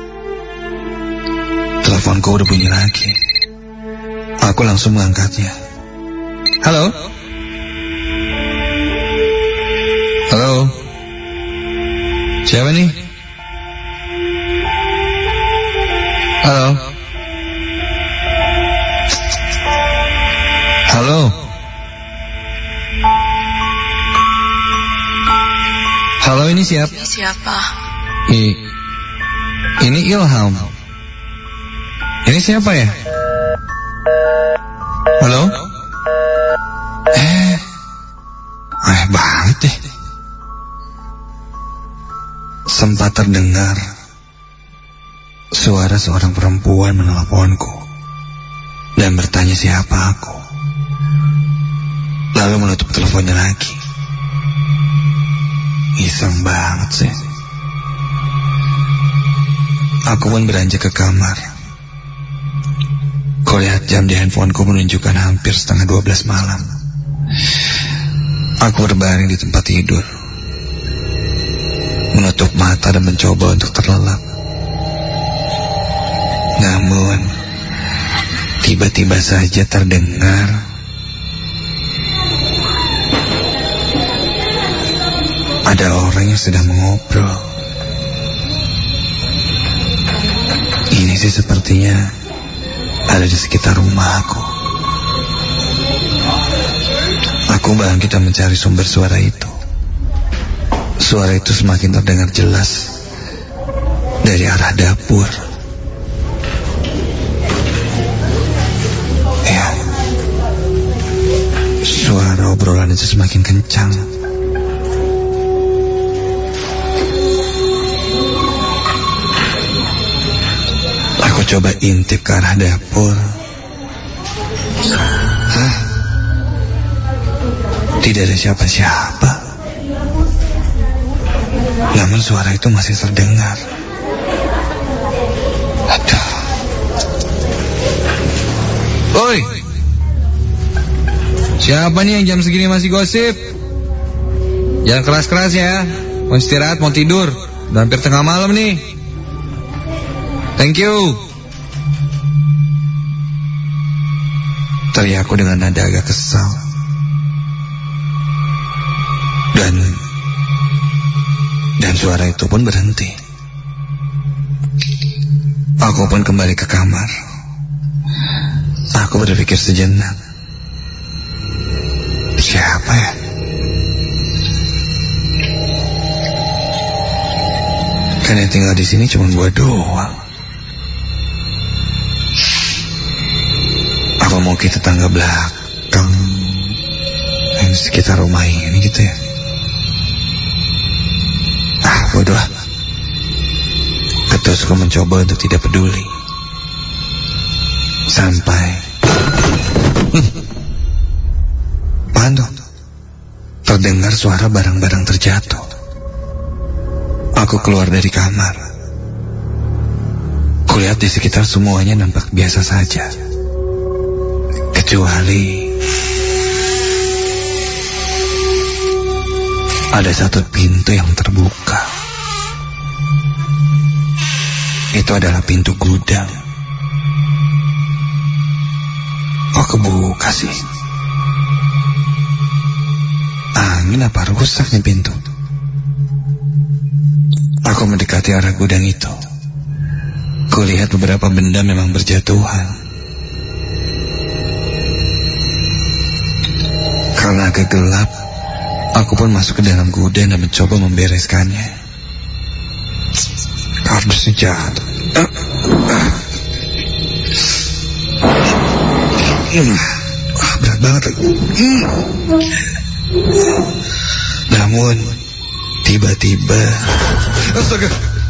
teleponku udah bunyi lagi. Aku langsung mengangkatnya. Halo? Halo? Siapa nih? Halo? Halo? Halo, ini siapa? Ini siapa? I, ini Ilham. Ini siapa ya? Halo? Eh, aneh banget deh. Sempat terdengar suara seorang perempuan meneleponku dan bertanya siapa aku. Lalu menutup teleponnya lagi. Iseng banget sih. Aku pun beranjak ke kamar. Kulihat jam di handphoneku menunjukkan hampir setengah dua belas malam. Aku berbaring di tempat tidur, menutup mata dan mencoba untuk terlelap. Namun tiba-tiba saja terdengar ada orang yang sedang mengobrol. Ini sih sepertinya ada di sekitar rumah aku. Aku bangkit dan mencari sumber suara itu. Suara itu semakin terdengar jelas dari arah dapur. Ya, suara obrolan itu semakin kencang. Aku coba intip ke arah dapur. Hah? Tidak ada siapa-siapa. Namun suara itu masih terdengar. Aduh. Oi, siapa nih yang jam segini masih gosip? Jangan keras-keras ya. Mau istirahat, mau tidur. Udah hampir tengah malam nih. Thank you. Teriakku dengan nada agak kesal. Dan Dan suara itu pun berhenti. Aku pun kembali ke kamar. Aku berpikir sejenak. Siapa ya? Kan yang tinggal di sini cuma gua doang. Apa mungkin tetangga belakang yang sekitar rumah ini gitu ya? Ah, bodoh. Terus aku mencoba untuk tidak peduli. Sampai hmm. Apaan tuh? Terdengar suara barang-barang terjatuh. Aku keluar dari kamar. Kulihat di sekitar semuanya nampak biasa saja, kecuali ada satu pintu yang terbuka. Itu adalah pintu gudang. Oh, kebuka sih. Angin apa rusak nih pintu? Aku mendekati arah gudang itu. Kulihat beberapa benda memang berjatuhan. Karena agak gelap, aku pun masuk ke dalam gudang dan mencoba membereskannya. Kardusnya jatuh. Uh, uh. Hmm. berat banget. Hmm. Namun tiba-tiba, astaga,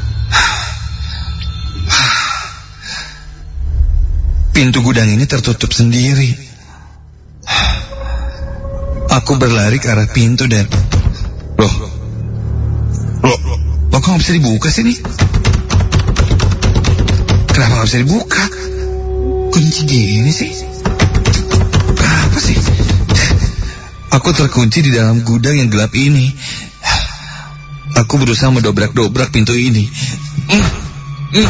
pintu gudang ini tertutup sendiri. Aku berlari ke arah pintu dan Loh Loh Loh kok gak bisa dibuka sih nih? Kenapa gak bisa dibuka? Kunci gini sih? Apa sih? Aku terkunci di dalam gudang yang gelap ini. Aku berusaha mendobrak-dobrak pintu ini. mm. Mm.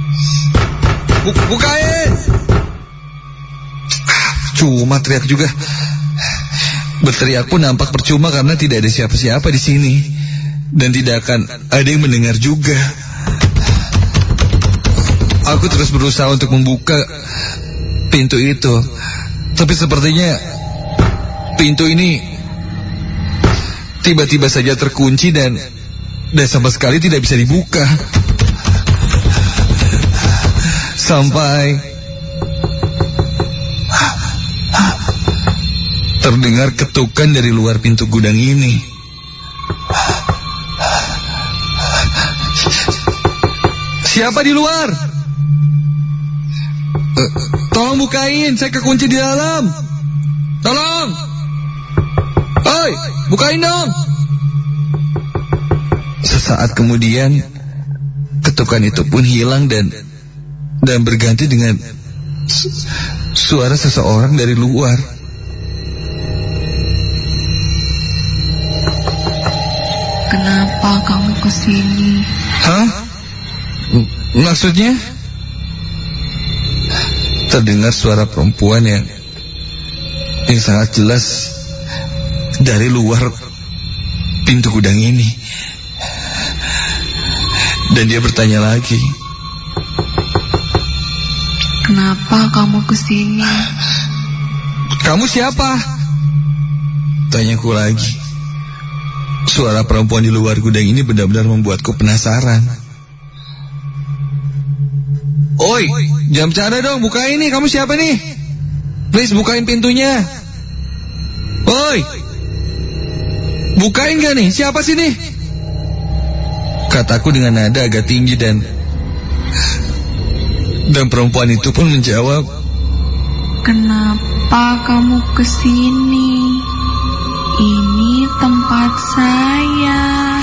Bukain! Cuma teriak juga. Berteriak pun nampak percuma karena tidak ada siapa-siapa di sini dan tidak akan ada yang mendengar juga. Aku terus berusaha untuk membuka pintu itu, tapi sepertinya pintu ini tiba-tiba saja terkunci dan dan sama sekali tidak bisa dibuka. Sampai terdengar ketukan dari luar pintu gudang ini. Siapa di luar? Uh, tolong bukain, saya kekunci di dalam. Tolong. Oi, bukain dong. Sesaat kemudian ketukan itu pun hilang dan dan berganti dengan su suara seseorang dari luar. Kenapa kamu kesini? Hah? Maksudnya? Terdengar suara perempuan yang yang sangat jelas dari luar pintu gudang ini. Dan dia bertanya lagi. Kenapa kamu kesini? Kamu siapa? Tanyaku lagi. Suara perempuan di luar gudang ini benar-benar membuatku penasaran. Oi, jangan bercanda dong, bukain nih, kamu siapa nih? Please bukain pintunya. Oi, bukain gak nih, siapa sih nih? Kataku dengan nada agak tinggi dan Dan perempuan itu pun menjawab, kenapa kamu kesini? Ini tempat saya.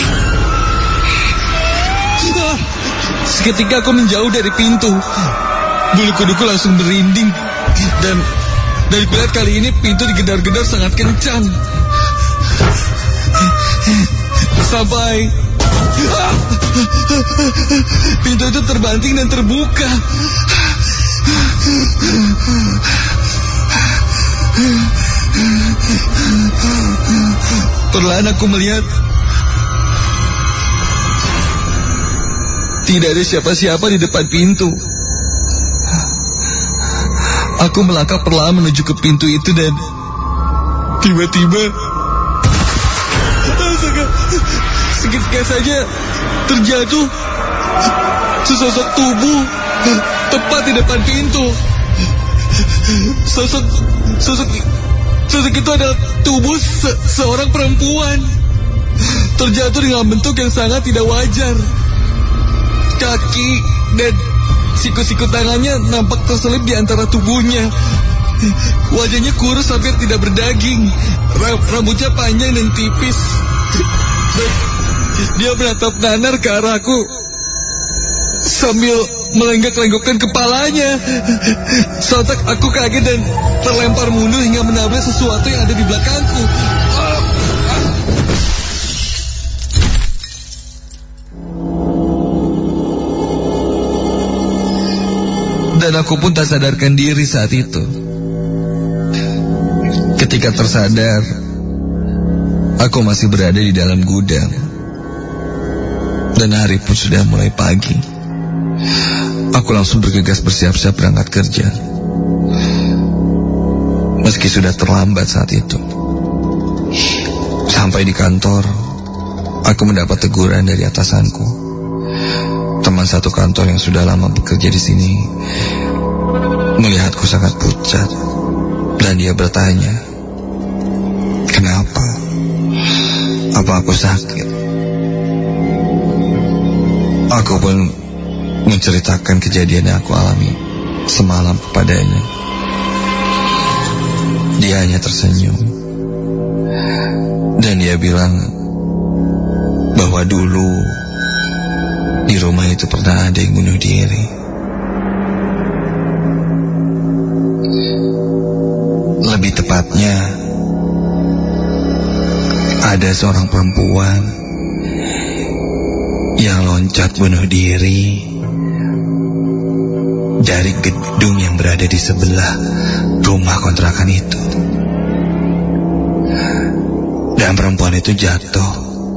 Seketika aku menjauh dari pintu. Bulu kuduku langsung berinding. Dan dari kulihat kali ini pintu digedar-gedar sangat kencang. Sampai pintu itu terbanting dan terbuka. Perlahan aku melihat tidak ada siapa-siapa di depan pintu. Aku melangkah perlahan menuju ke pintu itu dan tiba-tiba seketika saja terjatuh sesosok tubuh tepat di depan pintu. Sosok sosok sosok itu adalah tubuh se seorang perempuan terjatuh dengan bentuk yang sangat tidak wajar. Kaki dan siku-siku tangannya nampak terselip di antara tubuhnya. Wajahnya kurus hampir tidak berdaging. Rambutnya panjang dan tipis. Dan dia beratap nanar ke arahku sambil melenggak-lenggokkan kepalanya. Sontak aku kaget dan terlempar mundur hingga menabrak sesuatu yang ada di belakangku. Dan aku pun tak sadarkan diri saat itu. Ketika tersadar, aku masih berada di dalam gudang. Dan hari pun sudah mulai pagi. Aku langsung bergegas bersiap-siap berangkat kerja. Meski sudah terlambat saat itu. Sampai di kantor, aku mendapat teguran dari atasanku. Teman satu kantor yang sudah lama bekerja di sini melihatku sangat pucat Dan dia bertanya, kenapa? Apa aku sakit? Aku pun menceritakan kejadian yang aku alami semalam kepadanya. Dia hanya tersenyum. Dan dia bilang bahwa dulu di rumah itu pernah ada yang bunuh diri. Lebih tepatnya, ada seorang perempuan yang loncat bunuh diri dari gedung yang berada di sebelah rumah kontrakan itu. Dan perempuan itu jatuh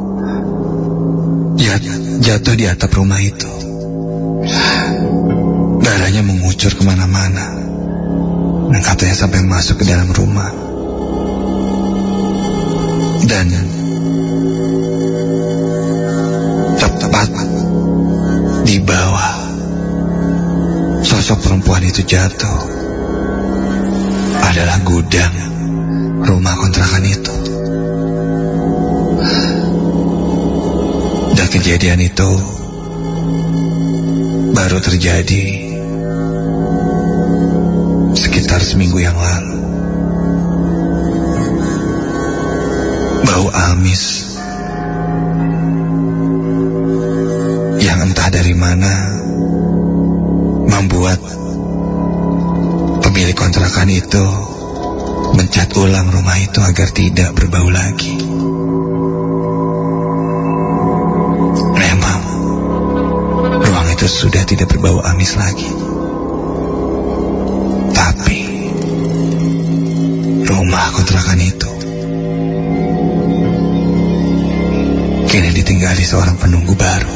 Jat, Jatuh di atap rumah itu. Darahnya mengucur kemana-mana, dan katanya sampai masuk ke dalam rumah. Dan tepat di bawah sosok perempuan itu jatuh adalah gudang rumah kontrakan itu. Dan kejadian itu baru terjadi sekitar seminggu yang lalu. Bau amis yang entah dari mana membuat pemilik kontrakan itu mencat ulang rumah itu agar tidak berbau lagi. Memang ruang itu sudah tidak berbau amis lagi. Tapi rumah kontrakan itu kini ditinggali seorang penunggu baru.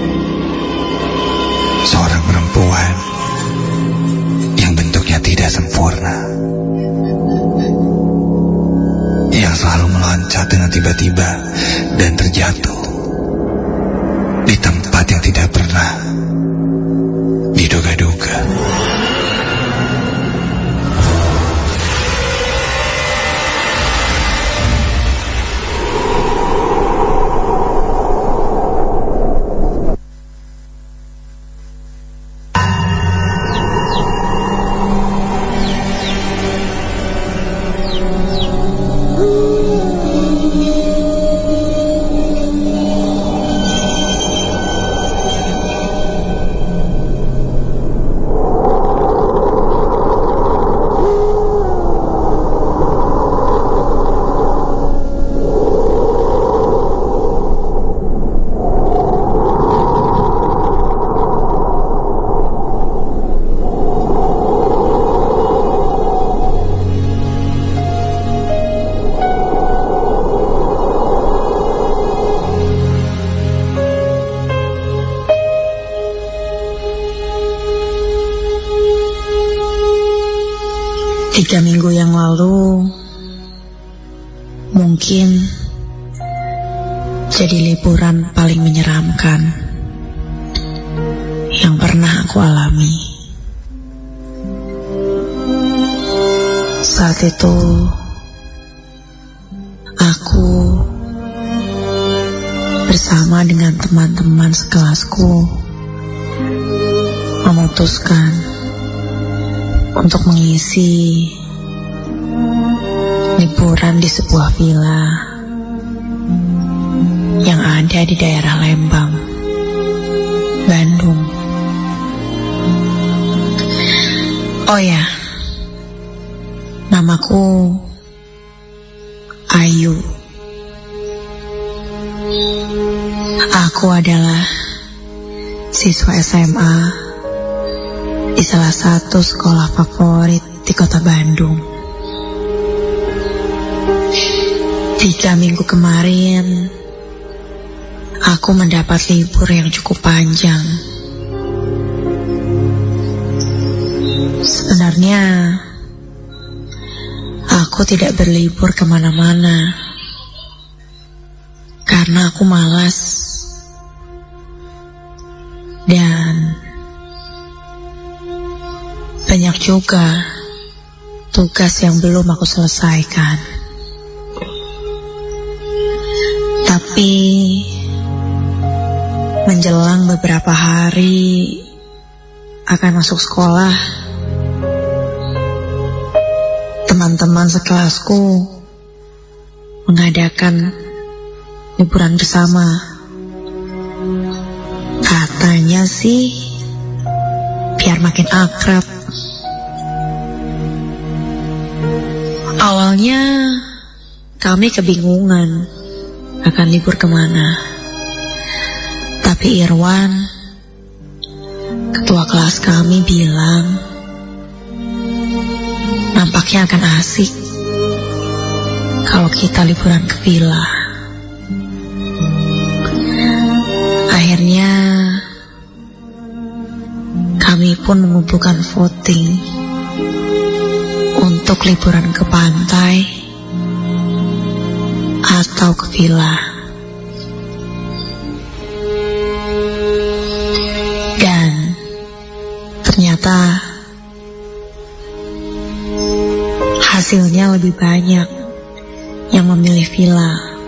Seorang perempuan yang bentuknya tidak sempurna, yang selalu meloncat dengan tiba-tiba dan terjatuh di tempat yang tidak pernah diduga-duga. Tiga minggu yang lalu mungkin jadi liburan paling menyeramkan yang pernah aku alami. Saat itu aku bersama dengan teman-teman sekelasku memutuskan untuk mengisi liburan di sebuah villa yang ada di daerah Lembang, Bandung. Oh ya, namaku Ayu. Aku adalah siswa S M A di salah satu sekolah favorit di kota Bandung. Tiga minggu kemarin, aku mendapat libur yang cukup panjang. Sebenarnya, aku tidak berlibur kemana-mana, karena aku malas. Dan banyak juga tugas yang belum aku selesaikan. Tapi menjelang beberapa hari akan masuk sekolah, teman-teman sekelasku mengadakan liburan bersama. Katanya sih biar makin akrab. Awalnya kami kebingungan akan libur kemana. Tapi Irwan, ketua kelas kami, bilang nampaknya akan asik kalau kita liburan ke villa. Akhirnya kami pun mengumpulkan voting untuk liburan ke pantai atau ke villa. Dan ternyata hasilnya lebih banyak yang memilih villa,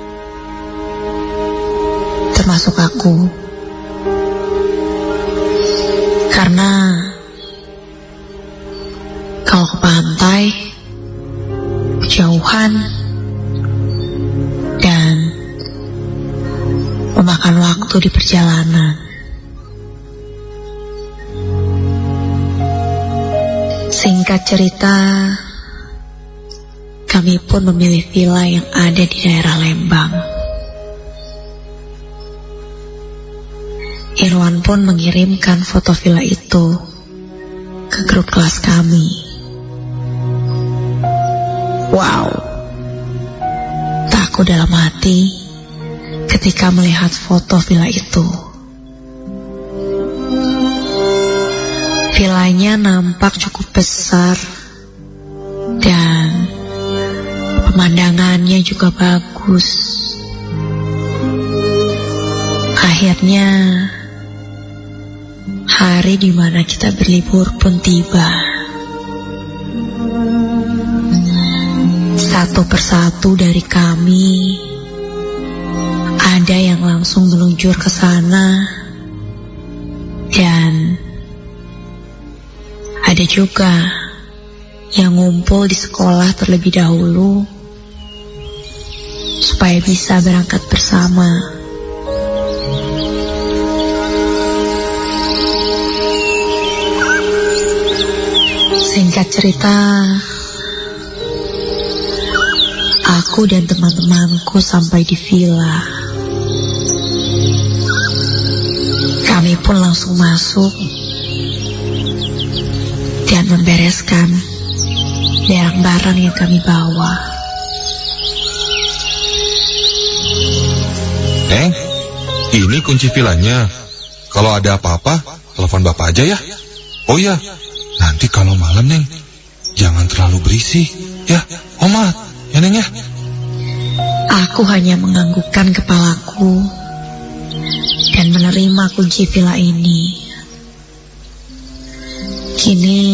termasuk aku. Karena kalau ke pantai kejauhan dan memakan waktu di perjalanan. Singkat cerita, kami pun memilih villa yang ada di daerah Lembang. Irwan pun mengirimkan foto villa itu ke grup kelas kami. Wow, takut dalam hati ketika melihat foto villa itu. Villanya nampak cukup besar dan pemandangannya juga bagus. Akhirnya hari di mana kita berlibur pun tiba. Satu persatu dari kami ada yang langsung meluncur ke sana, dan ada juga yang ngumpul di sekolah terlebih dahulu supaya bisa berangkat bersama. Singkat cerita, aku dan teman-temanku sampai di villa. Kami pun langsung masuk dan membereskan barang-barang yang kami bawa. Neng, ini kunci villanya. Kalau ada apa-apa, telepon Bapak aja ya. Oh ya, nanti kalau malam, Neng, jangan terlalu berisik, ya, Omat, ya Neng ya. Aku hanya menganggukkan kepalaku dan menerima kunci villa ini. Kini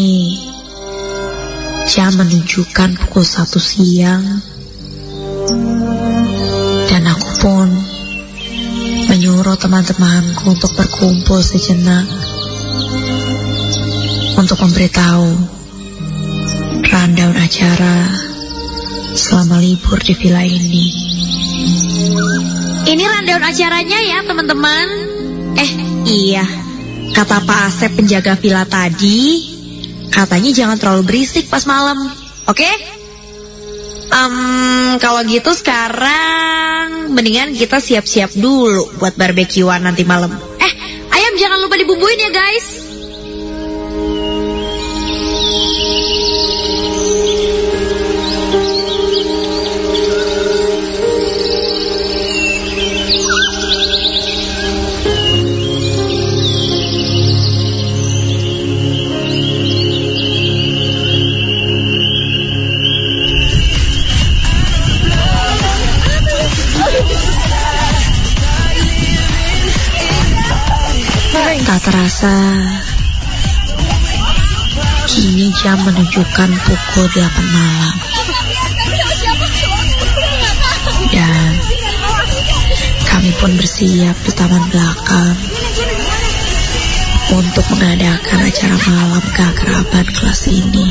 jam menunjukkan pukul satu siang, dan aku pun menyuruh teman-temanku untuk berkumpul sejenak untuk memberitahu rundown acara selama libur di villa ini. Ini rundown acaranya ya teman-teman. Eh iya, kata Pak Asep penjaga villa tadi, katanya jangan terlalu berisik pas malam. Oke? Okay? Um, kalau gitu sekarang mendingan kita siap-siap dulu buat barbekyuan nanti malam. Eh, ayam jangan lupa dibumbuin ya guys. Tak terasa Kini jam menunjukkan pukul delapan malam. Dan kami pun bersiap di taman belakang untuk mengadakan acara malam keakraban kelas ini.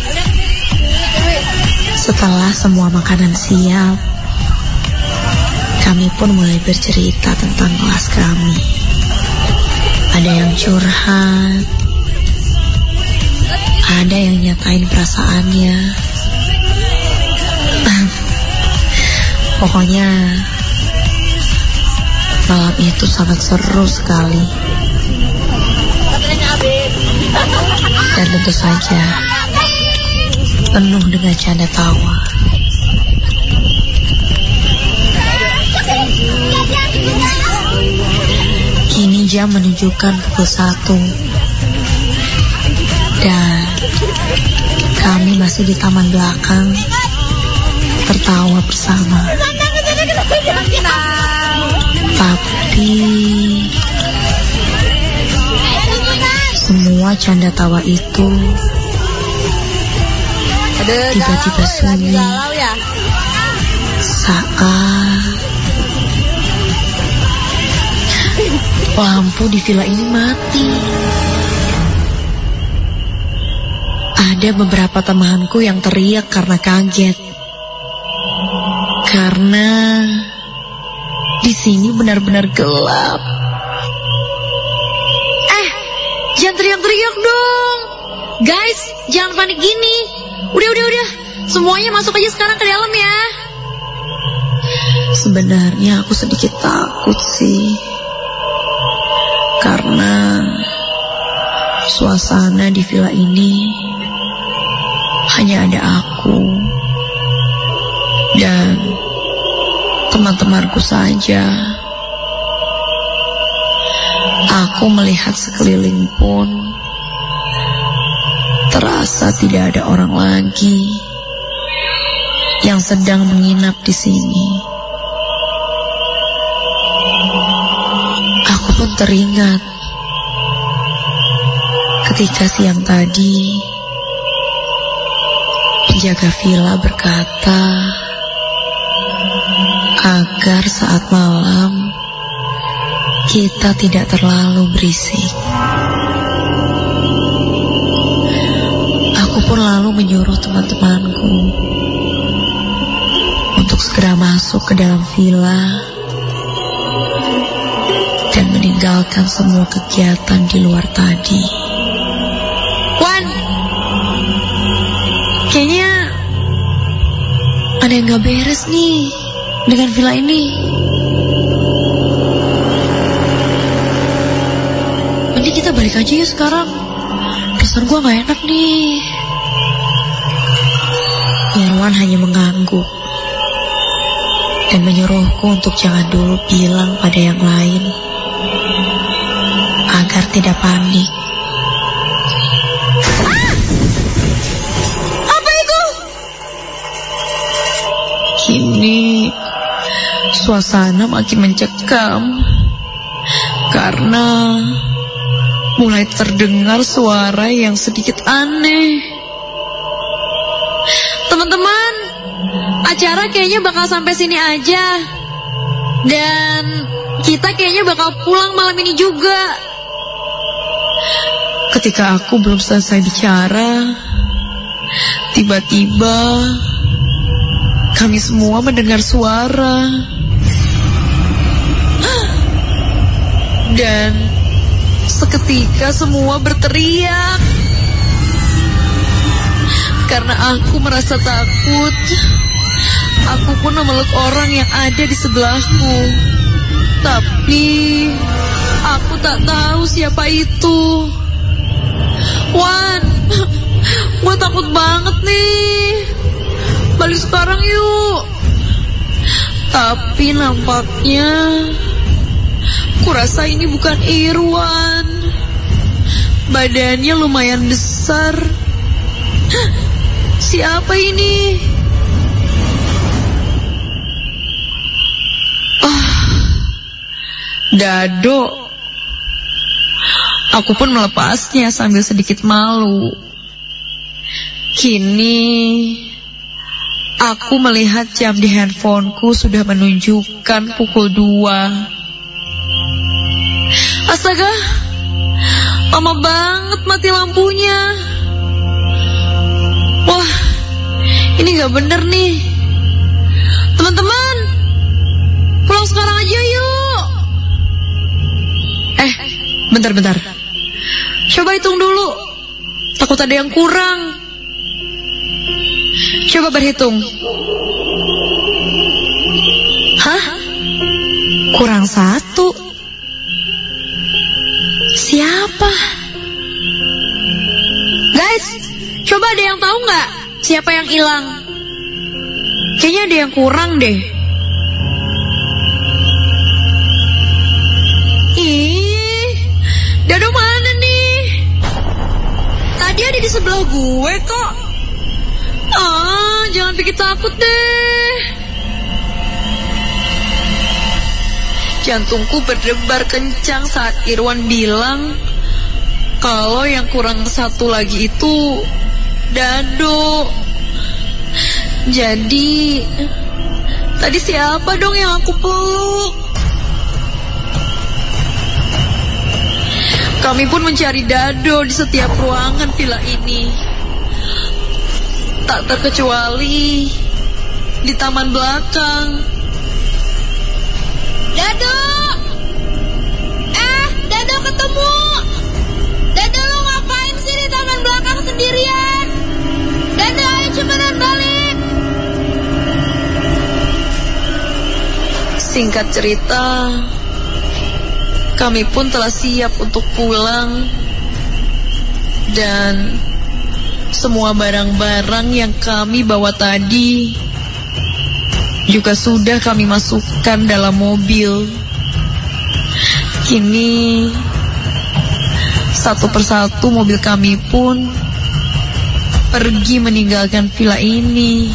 Setelah semua makanan siap, kami pun mulai bercerita tentang kelas kami. Ada yang curhat, ada yang nyatain perasaannya. Pokoknya malam itu sangat seru sekali. Dan tentu saja penuh dengan canda tawa. Kini jam menunjukkan pukul satu. Dan kami masih di taman belakang tertawa bersama. Tapi semua canda tawa itu tiba-tiba sunyi saat lampu di villa ini mati. Ada beberapa temanku yang teriak karena kaget. Karena di sini benar-benar gelap. Eh, jangan teriak-teriak dong. Guys, jangan panik gini. Udah, udah, udah. Semuanya masuk aja sekarang ke dalam ya. Sebenarnya aku sedikit takut sih. Karena suasana di villa ini hanya ada aku dan teman-temanku saja. Aku melihat sekeliling pun terasa tidak ada orang lagi yang sedang menginap di sini. Aku pun teringat ketika siang tadi penjaga villa berkata agar saat malam kita tidak terlalu berisik. Aku pun lalu menyuruh teman-temanku untuk segera masuk ke dalam villa dan meninggalkan semua kegiatan di luar tadi. Wan, kayaknya ada yang gak beres nih dengan villa ini. Mending kita balik aja ya sekarang. Perasaan gue gak enak nih. Irwan hanya mengangguk dan menyuruhku untuk jangan dulu bilang pada yang lain agar tidak panik. Apa itu? Kini suasana makin mencekam karena mulai terdengar suara yang sedikit aneh. Teman-teman, acara kayaknya bakal sampai sini aja. Dan kita kayaknya bakal pulang malam ini juga. Ketika aku belum selesai bicara, tiba-tiba kami semua mendengar suara. Dan seketika semua berteriak. Karena aku merasa takut, aku pun memeluk orang yang ada di sebelahku. Tapi aku tak tahu siapa itu. Wan, gue takut banget nih. Balik sekarang yuk. Tapi nampaknya kurasa ini bukan Irwan. Badannya lumayan besar. Siapa ini? Ah, Dado. Aku pun melepasnya sambil sedikit malu. Kini aku melihat jam di handphoneku sudah menunjukkan pukul dua. Astaga, lama banget mati lampunya. Wah, ini gak bener nih. Teman-teman, pulang sekarang aja yuk. Eh, bentar-bentar. Coba hitung dulu. Takut ada yang kurang. Coba berhitung. Hah? Kurang satu. Siapa? Guys, coba ada yang tahu nggak siapa yang hilang? Kayaknya ada yang kurang deh. Ih, Dado mana nih? Tadi ada di sebelah gue kok. Ah, jangan bikin takut deh. Jantungku berdebar kencang saat Irwan bilang kalau yang kurang satu lagi itu Dado. Jadi tadi siapa dong yang aku peluk? Kami pun mencari Dado di setiap ruangan villa ini. Tak terkecuali di taman belakang. Dado! Eh, Dado ketemu! Dado, lo ngapain sih di taman belakang sendirian? Dado, ayo cepetan balik! Singkat cerita, kami pun telah siap untuk pulang. Dan semua barang-barang yang kami bawa tadi juga sudah kami masukkan dalam mobil. Kini satu persatu mobil kami pun pergi meninggalkan villa ini.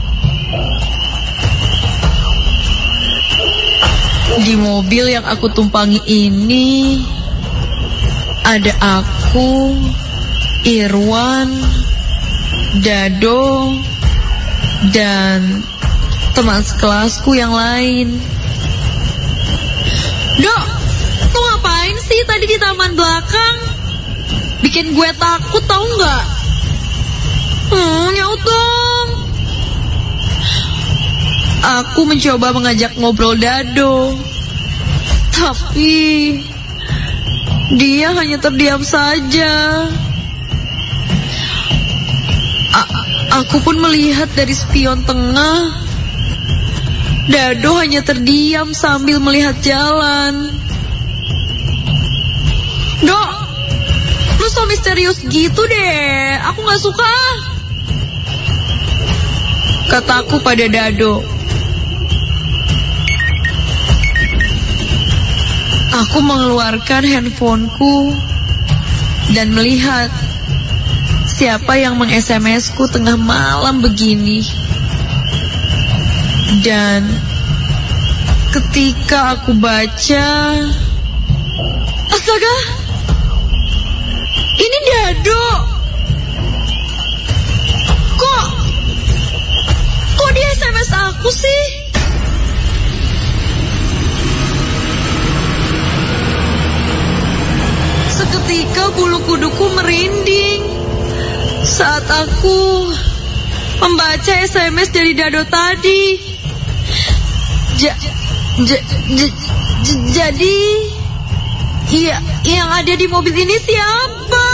Di mobil yang aku tumpangi ini ada aku, Irwan, Dado, dan teman sekelasku yang lain. Dok, lo ngapain sih tadi di taman belakang? Bikin gue takut tau gak? Hmm, nyaut dong. Aku mencoba mengajak ngobrol Dado, tapi dia hanya terdiam saja. A- aku pun melihat dari spion tengah, Dado hanya terdiam sambil melihat jalan. Dok, lu so misterius gitu deh. Aku gak suka. Kataku pada Dado. Aku mengeluarkan handphoneku dan melihat siapa yang meng-S M S-ku tengah malam begini. Dan ketika aku baca, astaga, ini Dado. Kok Kok dia S M S aku sih? seketika bulu kuduku merinding saat aku membaca S M S dari Dado tadi. Ja, ja, ja, ja, jadi iya, yang ada di mobil ini siapa?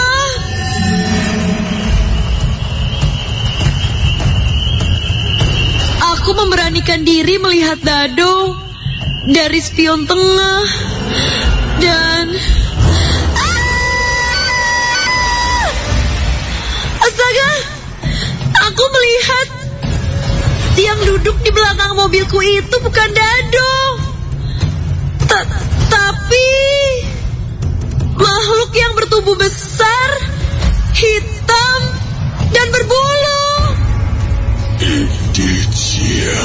Aku memberanikan diri melihat Dado dari spion tengah dan astaga, aku melihat yang duduk di belakang mobilku itu bukan Dado, Ta- tapi makhluk yang bertubuh besar, hitam, dan berbulu. Aditya.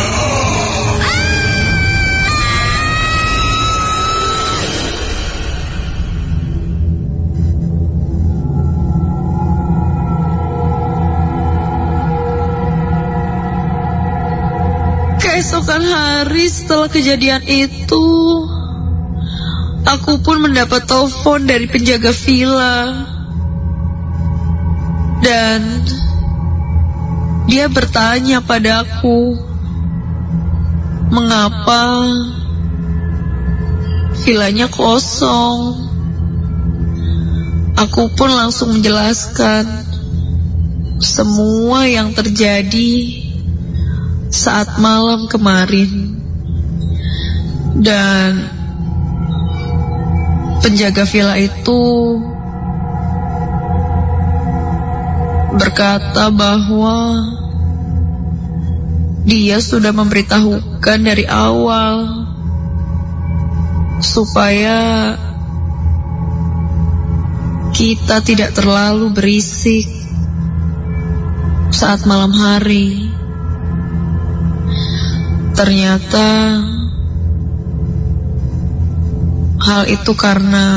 Keesokan hari setelah kejadian itu, aku pun mendapat telepon dari penjaga villa. Dan dia bertanya padaku, mengapa villanya kosong. Aku pun langsung menjelaskan semua yang terjadi saat malam kemarin. Dan penjaga villa itu berkata bahwa dia sudah memberitahukan dari awal supaya kita tidak terlalu berisik saat malam hari. Ternyata hal itu karena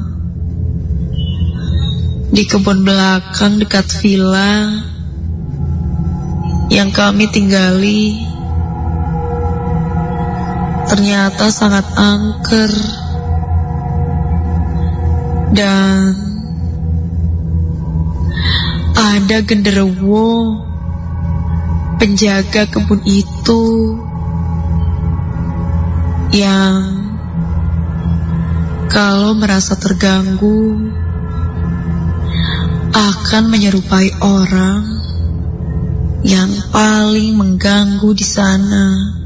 di kebun belakang dekat villa yang kami tinggali ternyata sangat angker, dan ada genderuwo penjaga kebun itu yang kalau merasa terganggu akan menyerupai orang yang paling mengganggu di sana.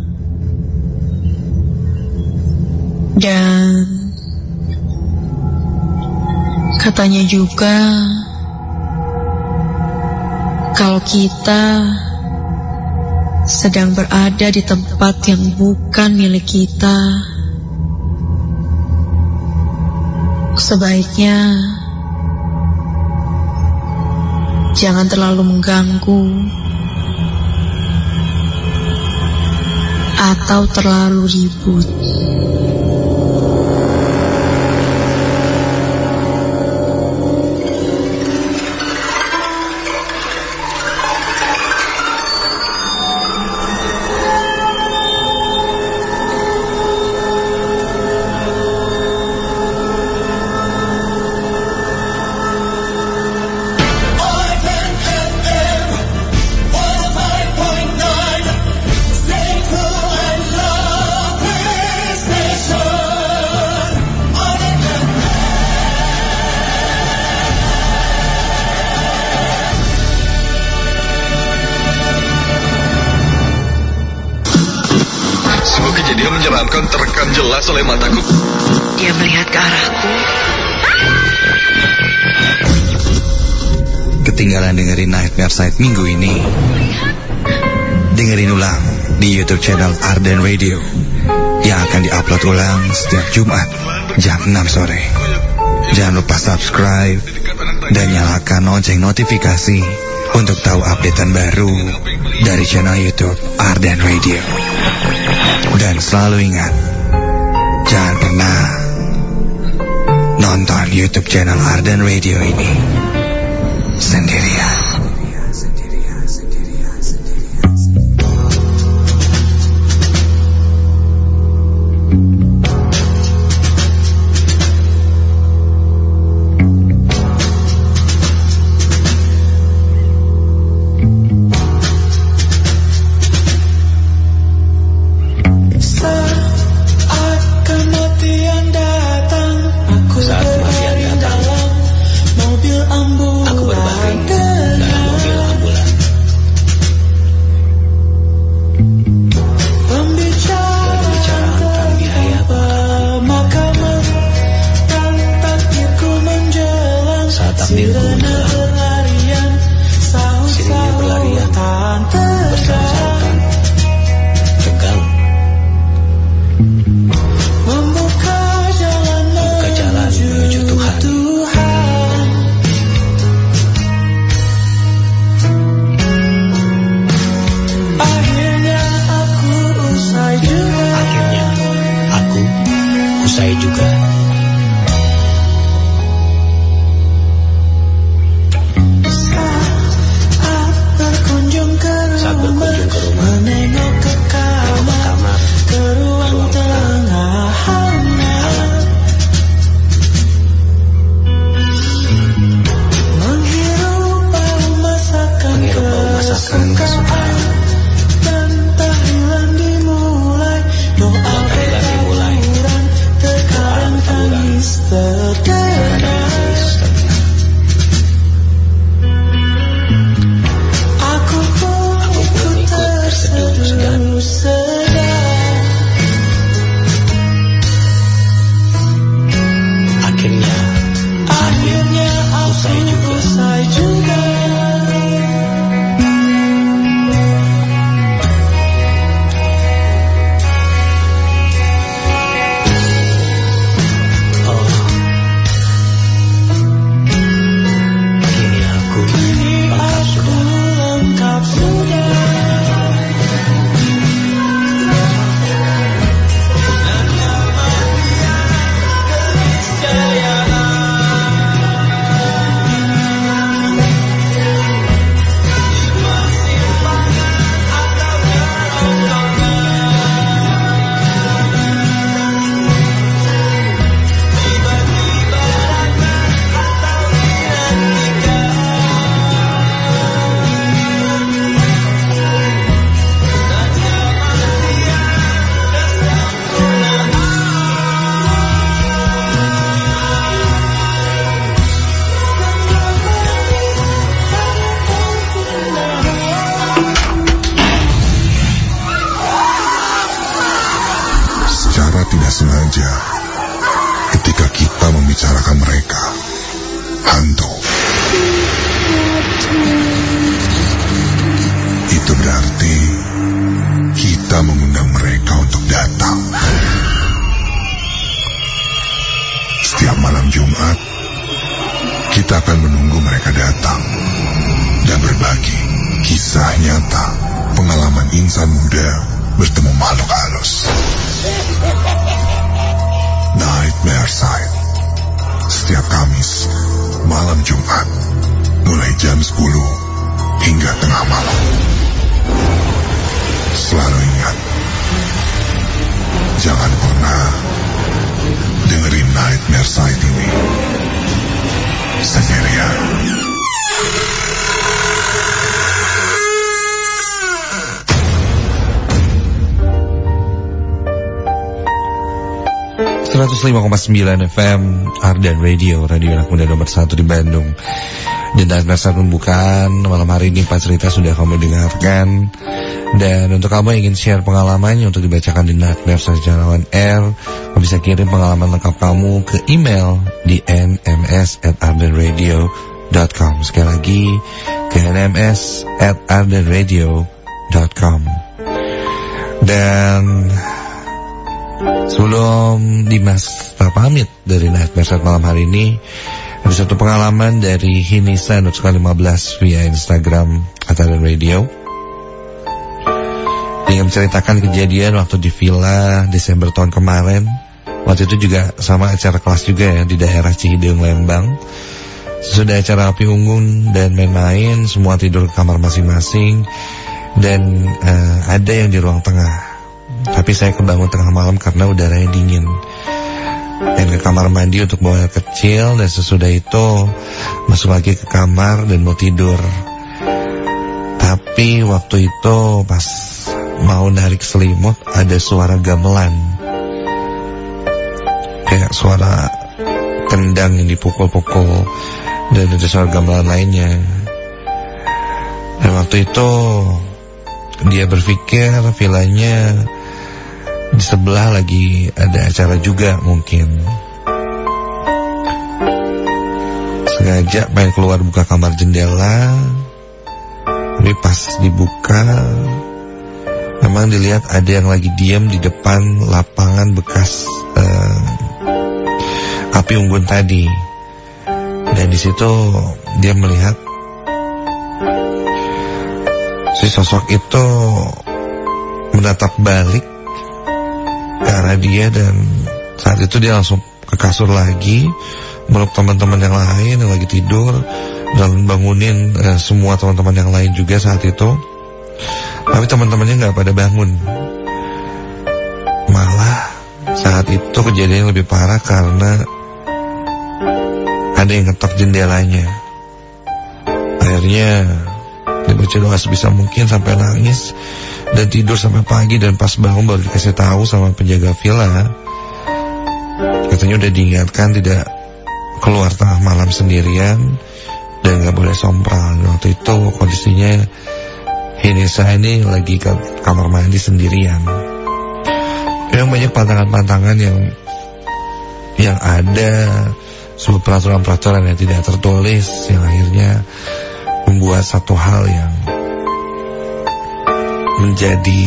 Dan katanya juga kalau kita sedang berada di tempat yang bukan milik kita, sebaiknya jangan terlalu mengganggu atau terlalu ribut. Terekam jelas oleh mataku. Dia melihat ke arahku. Ketinggalan dengerin Nightmare Side minggu ini? Dengerin ulang di YouTube channel Arden Radio yang akan diupload ulang setiap Jumat jam enam sore. Jangan lupa subscribe dan nyalakan lonceng notifikasi untuk tahu updatean baru dari channel YouTube Arden Radio. Dan selalu ingat, jangan pernah nonton YouTube channel Arden Radio ini sendirian. Saat berkunjung ke rumah, menengok ke kamar, saja ketika kita membicarakan mereka, hantu. Itu berarti kita mengundang mereka untuk datang. Setiap malam Jumat, kita akan menunggu mereka datang dan berbagi kisah nyata pengalaman insan muda bertemu makhluk halus. Nightmare Side, setiap Kamis malam Jumat mulai jam sepuluh hingga tengah malam. Selalu ingat, jangan pernah dengerin Nightmare Side ini sendirian. seratus lima koma sembilan F M Ardan Radio, radio anak muda nomor satu di Bandung. Dan Nightmare Side pembukaan malam hari ini empat cerita sudah kamu dengarkan. Dan untuk kamu yang ingin share pengalamannya untuk dibacakan di Nightmare Side secara on air, kamu bisa kirim pengalaman lengkap kamu ke email di n m s at ardan radio dot com. Sekali lagi ke n m s at ardan radio dot com. Dan sebelum Dimas pamit dari Nightmare Side malam hari ini, ada satu pengalaman dari Hinisa underscore lima belas via Instagram Ardan Radio. Dia menceritakan kejadian waktu di villa Desember tahun kemarin. Waktu itu juga sama acara kelas juga ya, di daerah Cihideng, Lembang. Sesudah acara api unggun dan main-main, semua tidur ke kamar masing-masing. Dan uh, ada yang di ruang tengah, tapi saya kebangun tengah malam karena udaranya dingin. Dan ke kamar mandi untuk bawa air kecil. Dan sesudah itu masuk lagi ke kamar dan mau tidur. Tapi waktu itu pas mau narik selimut, ada suara gamelan, kayak suara kendang yang dipukul-pukul. Dan ada suara gamelan lainnya. Dan waktu itu dia berpikir villanya di sebelah lagi ada acara juga mungkin. Sengaja pengen keluar buka kamar jendela, tapi pas dibuka memang dilihat ada yang lagi diam di depan lapangan bekas uh, api unggun tadi. Dan di situ dia melihat si sosok itu menatap balik ke arah dia. Dan saat itu dia langsung ke kasur lagi, meluk teman-teman yang lain yang lagi tidur, dan bangunin eh, semua teman-teman yang lain juga saat itu. Tapi teman-temannya gak pada bangun. Malah saat itu kejadiannya lebih parah karena ada yang ngetok jendelanya. Akhirnya dia baca doa sebisa mungkin sampai nangis dan tidur sampai pagi. Dan pas bangun baru dikasih tahu sama penjaga villa, katanya udah diingatkan tidak keluar tengah malam sendirian dan gak boleh sompral. Waktu itu kondisinya Hinisa ini lagi ke kamar mandi sendirian. Memang banyak pantangan-pantangan yang yang ada, sebuah peraturan-peraturan yang tidak tertulis, yang akhirnya membuat satu hal yang menjadi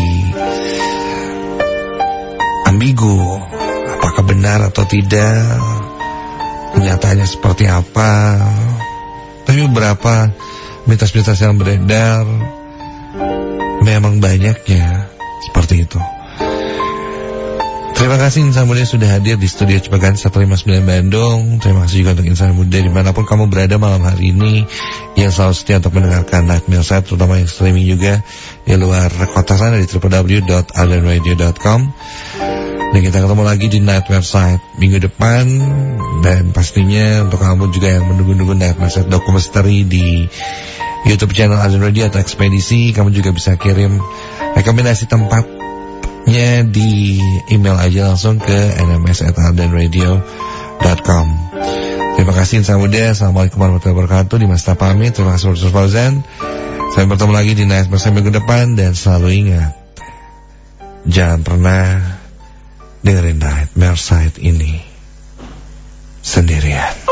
ambigu, apakah benar atau tidak, kenyataannya seperti apa. Tapi beberapa mitos-mitos yang beredar memang banyaknya seperti itu. Terima kasih insan muda sudah hadir di studio Cipagan seratus lima puluh sembilan Bandung. Terima kasih juga untuk insan muda dimanapun kamu berada malam hari ini, yang selalu setia untuk mendengarkan Nightmare Side, terutama yang streaming juga di luar kota sana di w w w dot ardan radio dot com. Dan kita ketemu lagi di Nightmare Side minggu depan. Dan pastinya untuk kamu juga yang menunggu-nunggu Nightmare Side dokumenter di YouTube channel Ardan Radio atau Ekspedisi, kamu juga bisa kirim rekomendasi tempatnya di email aja langsung ke n m s at ardan radio dot com. Terima kasih insan muda. Assalamualaikum warahmatullahi wabarakatuh. Dimas pamit. Terima kasih Ustaz Fauzan. Sampai bertemu lagi di Nightmare Side minggu depan. Dan selalu ingat, jangan pernah dengerin Nightmare Side ini sendirian.